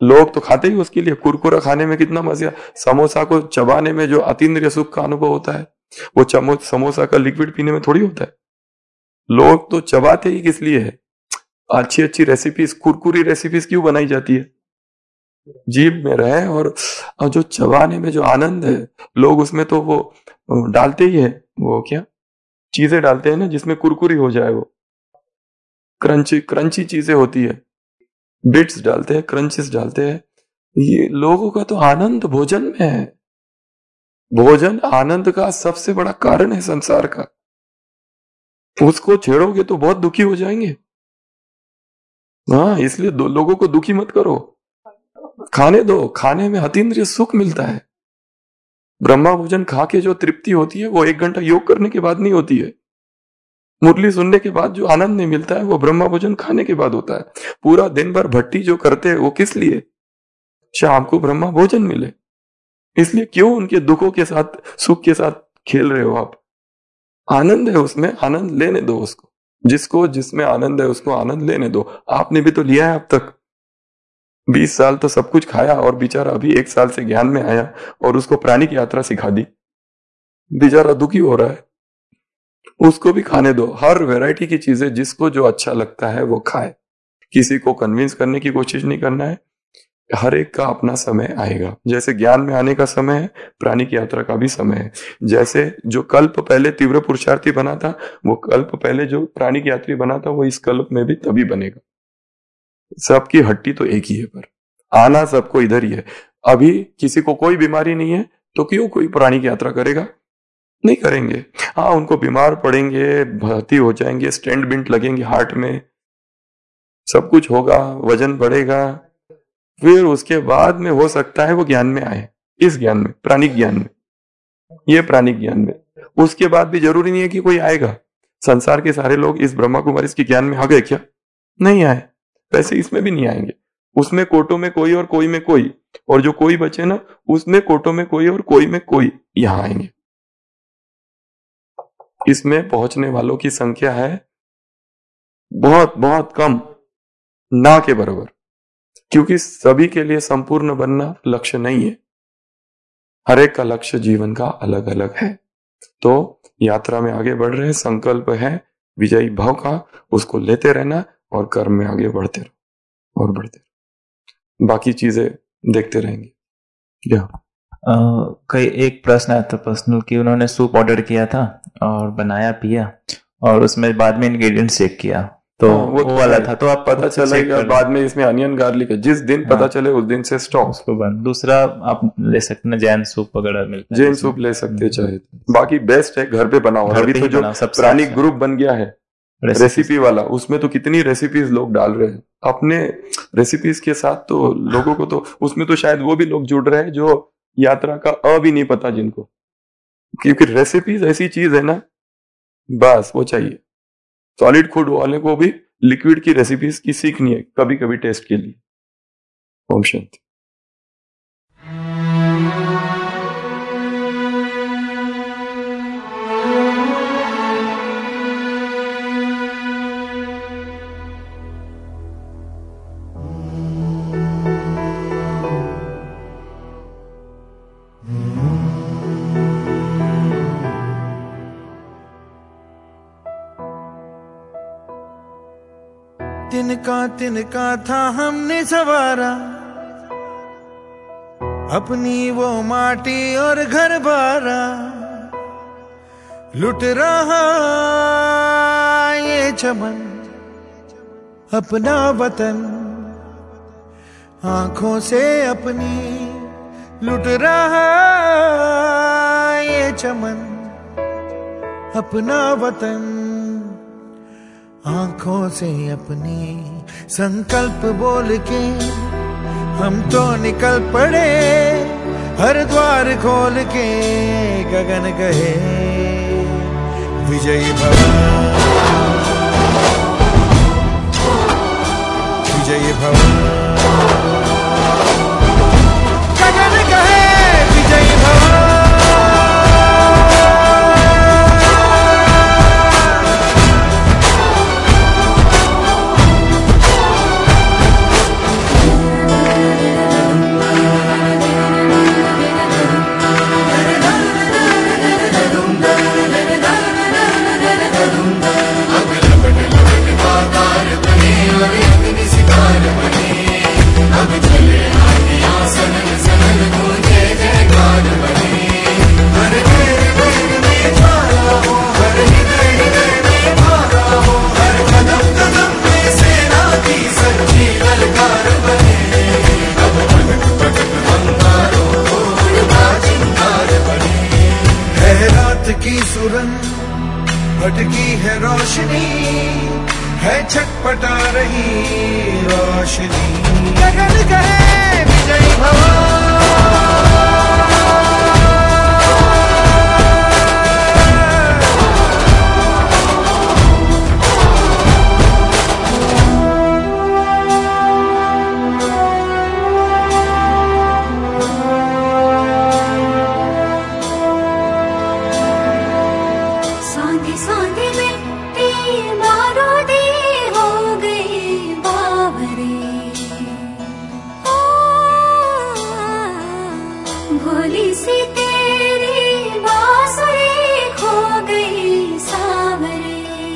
लोग तो खाते ही उसके लिए। कुरकुरा खाने में कितना मजा, समोसा को चबाने में जो अतीन्द्रिय सुख का अनुभव होता है वो चमो समोसा का लिक्विड पीने में थोड़ी होता है। लोग तो चबाते ही किस लिए है? अच्छी अच्छी रेसिपीज, कुरकुरी रेसिपीज क्यों बनाई जाती है? जीभ में रहे और, और जो चबाने में जो आनंद है, लोग उसमें तो वो डालते ही है, वो क्या चीजें डालते हैं ना जिसमें कुरकुरी हो जाए, वो क्रंची क्रंची चीजें होती है, बिट्स डालते हैं, क्रंचेस डालते हैं। ये लोगों का तो आनंद भोजन में है। भोजन आनंद का सबसे बड़ा कारण है संसार का। उसको छेड़ोगे तो बहुत दुखी हो जाएंगे। हाँ, इसलिए दो लोगों को दुखी मत करो, खाने दो। खाने में अतीन्द्रिय सुख मिलता है। ब्रह्मा भोजन खा के जो तृप्ति होती है वो एक घंटा योग करने के बाद नहीं होती है। मुरली सुनने के बाद जो आनंद नहीं मिलता है वो ब्रह्मा भोजन खाने के बाद होता है। पूरा दिन भर भट्टी जो करते हैं वो किस लिए? शाम को ब्रह्मा भोजन मिले। इसलिए क्यों उनके दुखों के साथ सुख के साथ खेल रहे हो आप? आनंद है उसमें, आनंद लेने दो उसको। जिसको जिसमें आनंद है उसको आनंद लेने दो। आपने भी तो लिया है अब तक। बीस साल तो सब कुछ खाया और बेचारा अभी एक साल से ज्ञान में आया और उसको प्राणिक यात्रा सिखा दी। बेचारा दुखी हो रहा है, उसको भी खाने दो। हर वैरायटी की चीजें जिसको जो अच्छा लगता है वो खाए। किसी को कन्विंस करने की कोशिश नहीं करना है। हर एक का अपना समय आएगा। जैसे ज्ञान में आने का समय है, प्राणिक यात्रा का भी समय है। जैसे जो कल्प पहले तीव्र पुरुषार्थी बना था, वो कल्प पहले जो प्राणिक यात्री बना था वो इस कल्प में भी तभी बनेगा। सबकी हट्टी तो एक ही है, पर आना सबको इधर ही है। अभी किसी को कोई बीमारी नहीं है तो क्यों कोई प्राणिक यात्रा करेगा? नहीं करेंगे। हाँ, उनको बीमार पड़ेंगे, भर्ती हो जाएंगे, स्टेंट बिंट लगेंगे हार्ट में, सब कुछ होगा, वजन बढ़ेगा, फिर उसके बाद में हो सकता है वो ज्ञान में आए। इस ज्ञान में, प्राणिक ज्ञान में, ये प्राणिक ज्ञान में। उसके बाद भी जरूरी नहीं है कि कोई आएगा। संसार के सारे लोग इस ब्रह्मा कुमारी के ज्ञान में आ गए क्या? नहीं आए। वैसे इसमें भी नहीं आएंगे। उसमें कोटों में कोई और कोई में कोई, और जो कोई बचे ना उसमें कोटों में कोई और कोई में कोई यहां आएंगे। इसमें पहुंचने वालों की संख्या है बहुत बहुत कम, ना के बराबर, क्योंकि सभी के लिए संपूर्ण बनना लक्ष्य नहीं है। हर एक का लक्ष्य जीवन का अलग अलग है। तो यात्रा में आगे बढ़ रहे, संकल्प है विजयी भाव का, उसको लेते रहना और कर्म में आगे बढ़ते रहो और बढ़ते रहो। बाकी चीजें देखते रहेंगे। क्या Uh, कई एक प्रश्न आया था पर्सनल कि उन्होंने सूप ऑर्डर किया था और बनाया, पिया, और उसमें बाद में इंग्रेडिएंट चेक किया तो हाँ, वो, वो वाला था। तो आप पता चलेगा बाद में इसमें अनियन गार्लिक है। जिस दिन हाँ, पता चले उस दिन से स्टॉप उसको बंद। दूसरा आप ले सकते हैं, जैन सूप वगैरह मिलता है, जैन सूप ले सकते चाहे। बाकी बेस्ट है घर पे बनाओ। अभी तो जो प्राणिक ग्रुप बन गया है रेसिपी वाला, उसमें तो कितनी रेसिपीज लोग डाल रहे हैं अपने रेसिपीज के साथ। तो लोगों को तो उसमें तो शायद वो भी लोग जुड़ रहे हैं जो यात्रा का अ भी नहीं पता जिनको, क्योंकि रेसिपीज ऐसी चीज है ना, बस वो चाहिए। सॉलिड फूड वाले को भी लिक्विड की रेसिपीज की सीखनी है कभी कभी टेस्ट के लिए। ओम शांति। तिनका तिनका था हमने सवारा, अपनी वो माटी और घर बारा। लुट रहा ये चमन अपना वतन, आंखों से अपनी लुट रहा ये चमन अपना वतन, आंखों से अपनी। संकल्प बोल के हम तो निकल पड़े, हर द्वार खोल के गगन कहे विजयी भव, विजयी भव, गगन कहे विजयी भव। भटकी है रोशनी, है छटपटा रही रोशनी। गगन कहे विजयी भव, सांगे सांगे मिट्टी बारूदी हो गई बावरे। ओ, भोली सी तेरी बांसुरी खो गई सावरे।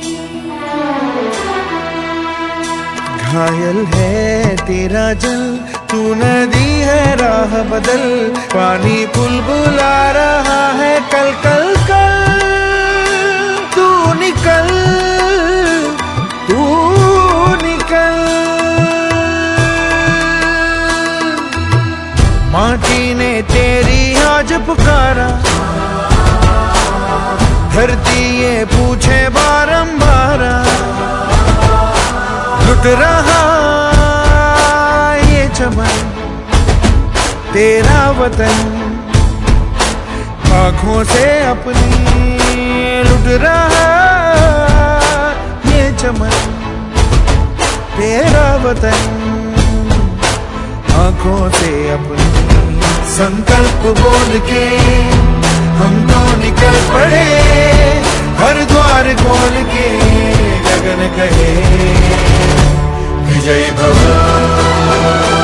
घायल है तेरा जल, तू नदी है राह बदल, पानी बुलबुला रहा है कल कल कल। तू निकल, तू निकल। माटी ने तेरी आज पुकारा, धरती ये पूछे बारंबार, लुट रहा ये चमन तेरा वतन, आँखों से अपनी लुट रहा ये चमन तेरा वतन, आँखों से अपनी। संकल्प बोल के हम तो निकल पड़े, हर द्वार खोल के गगन कहे विजय भव।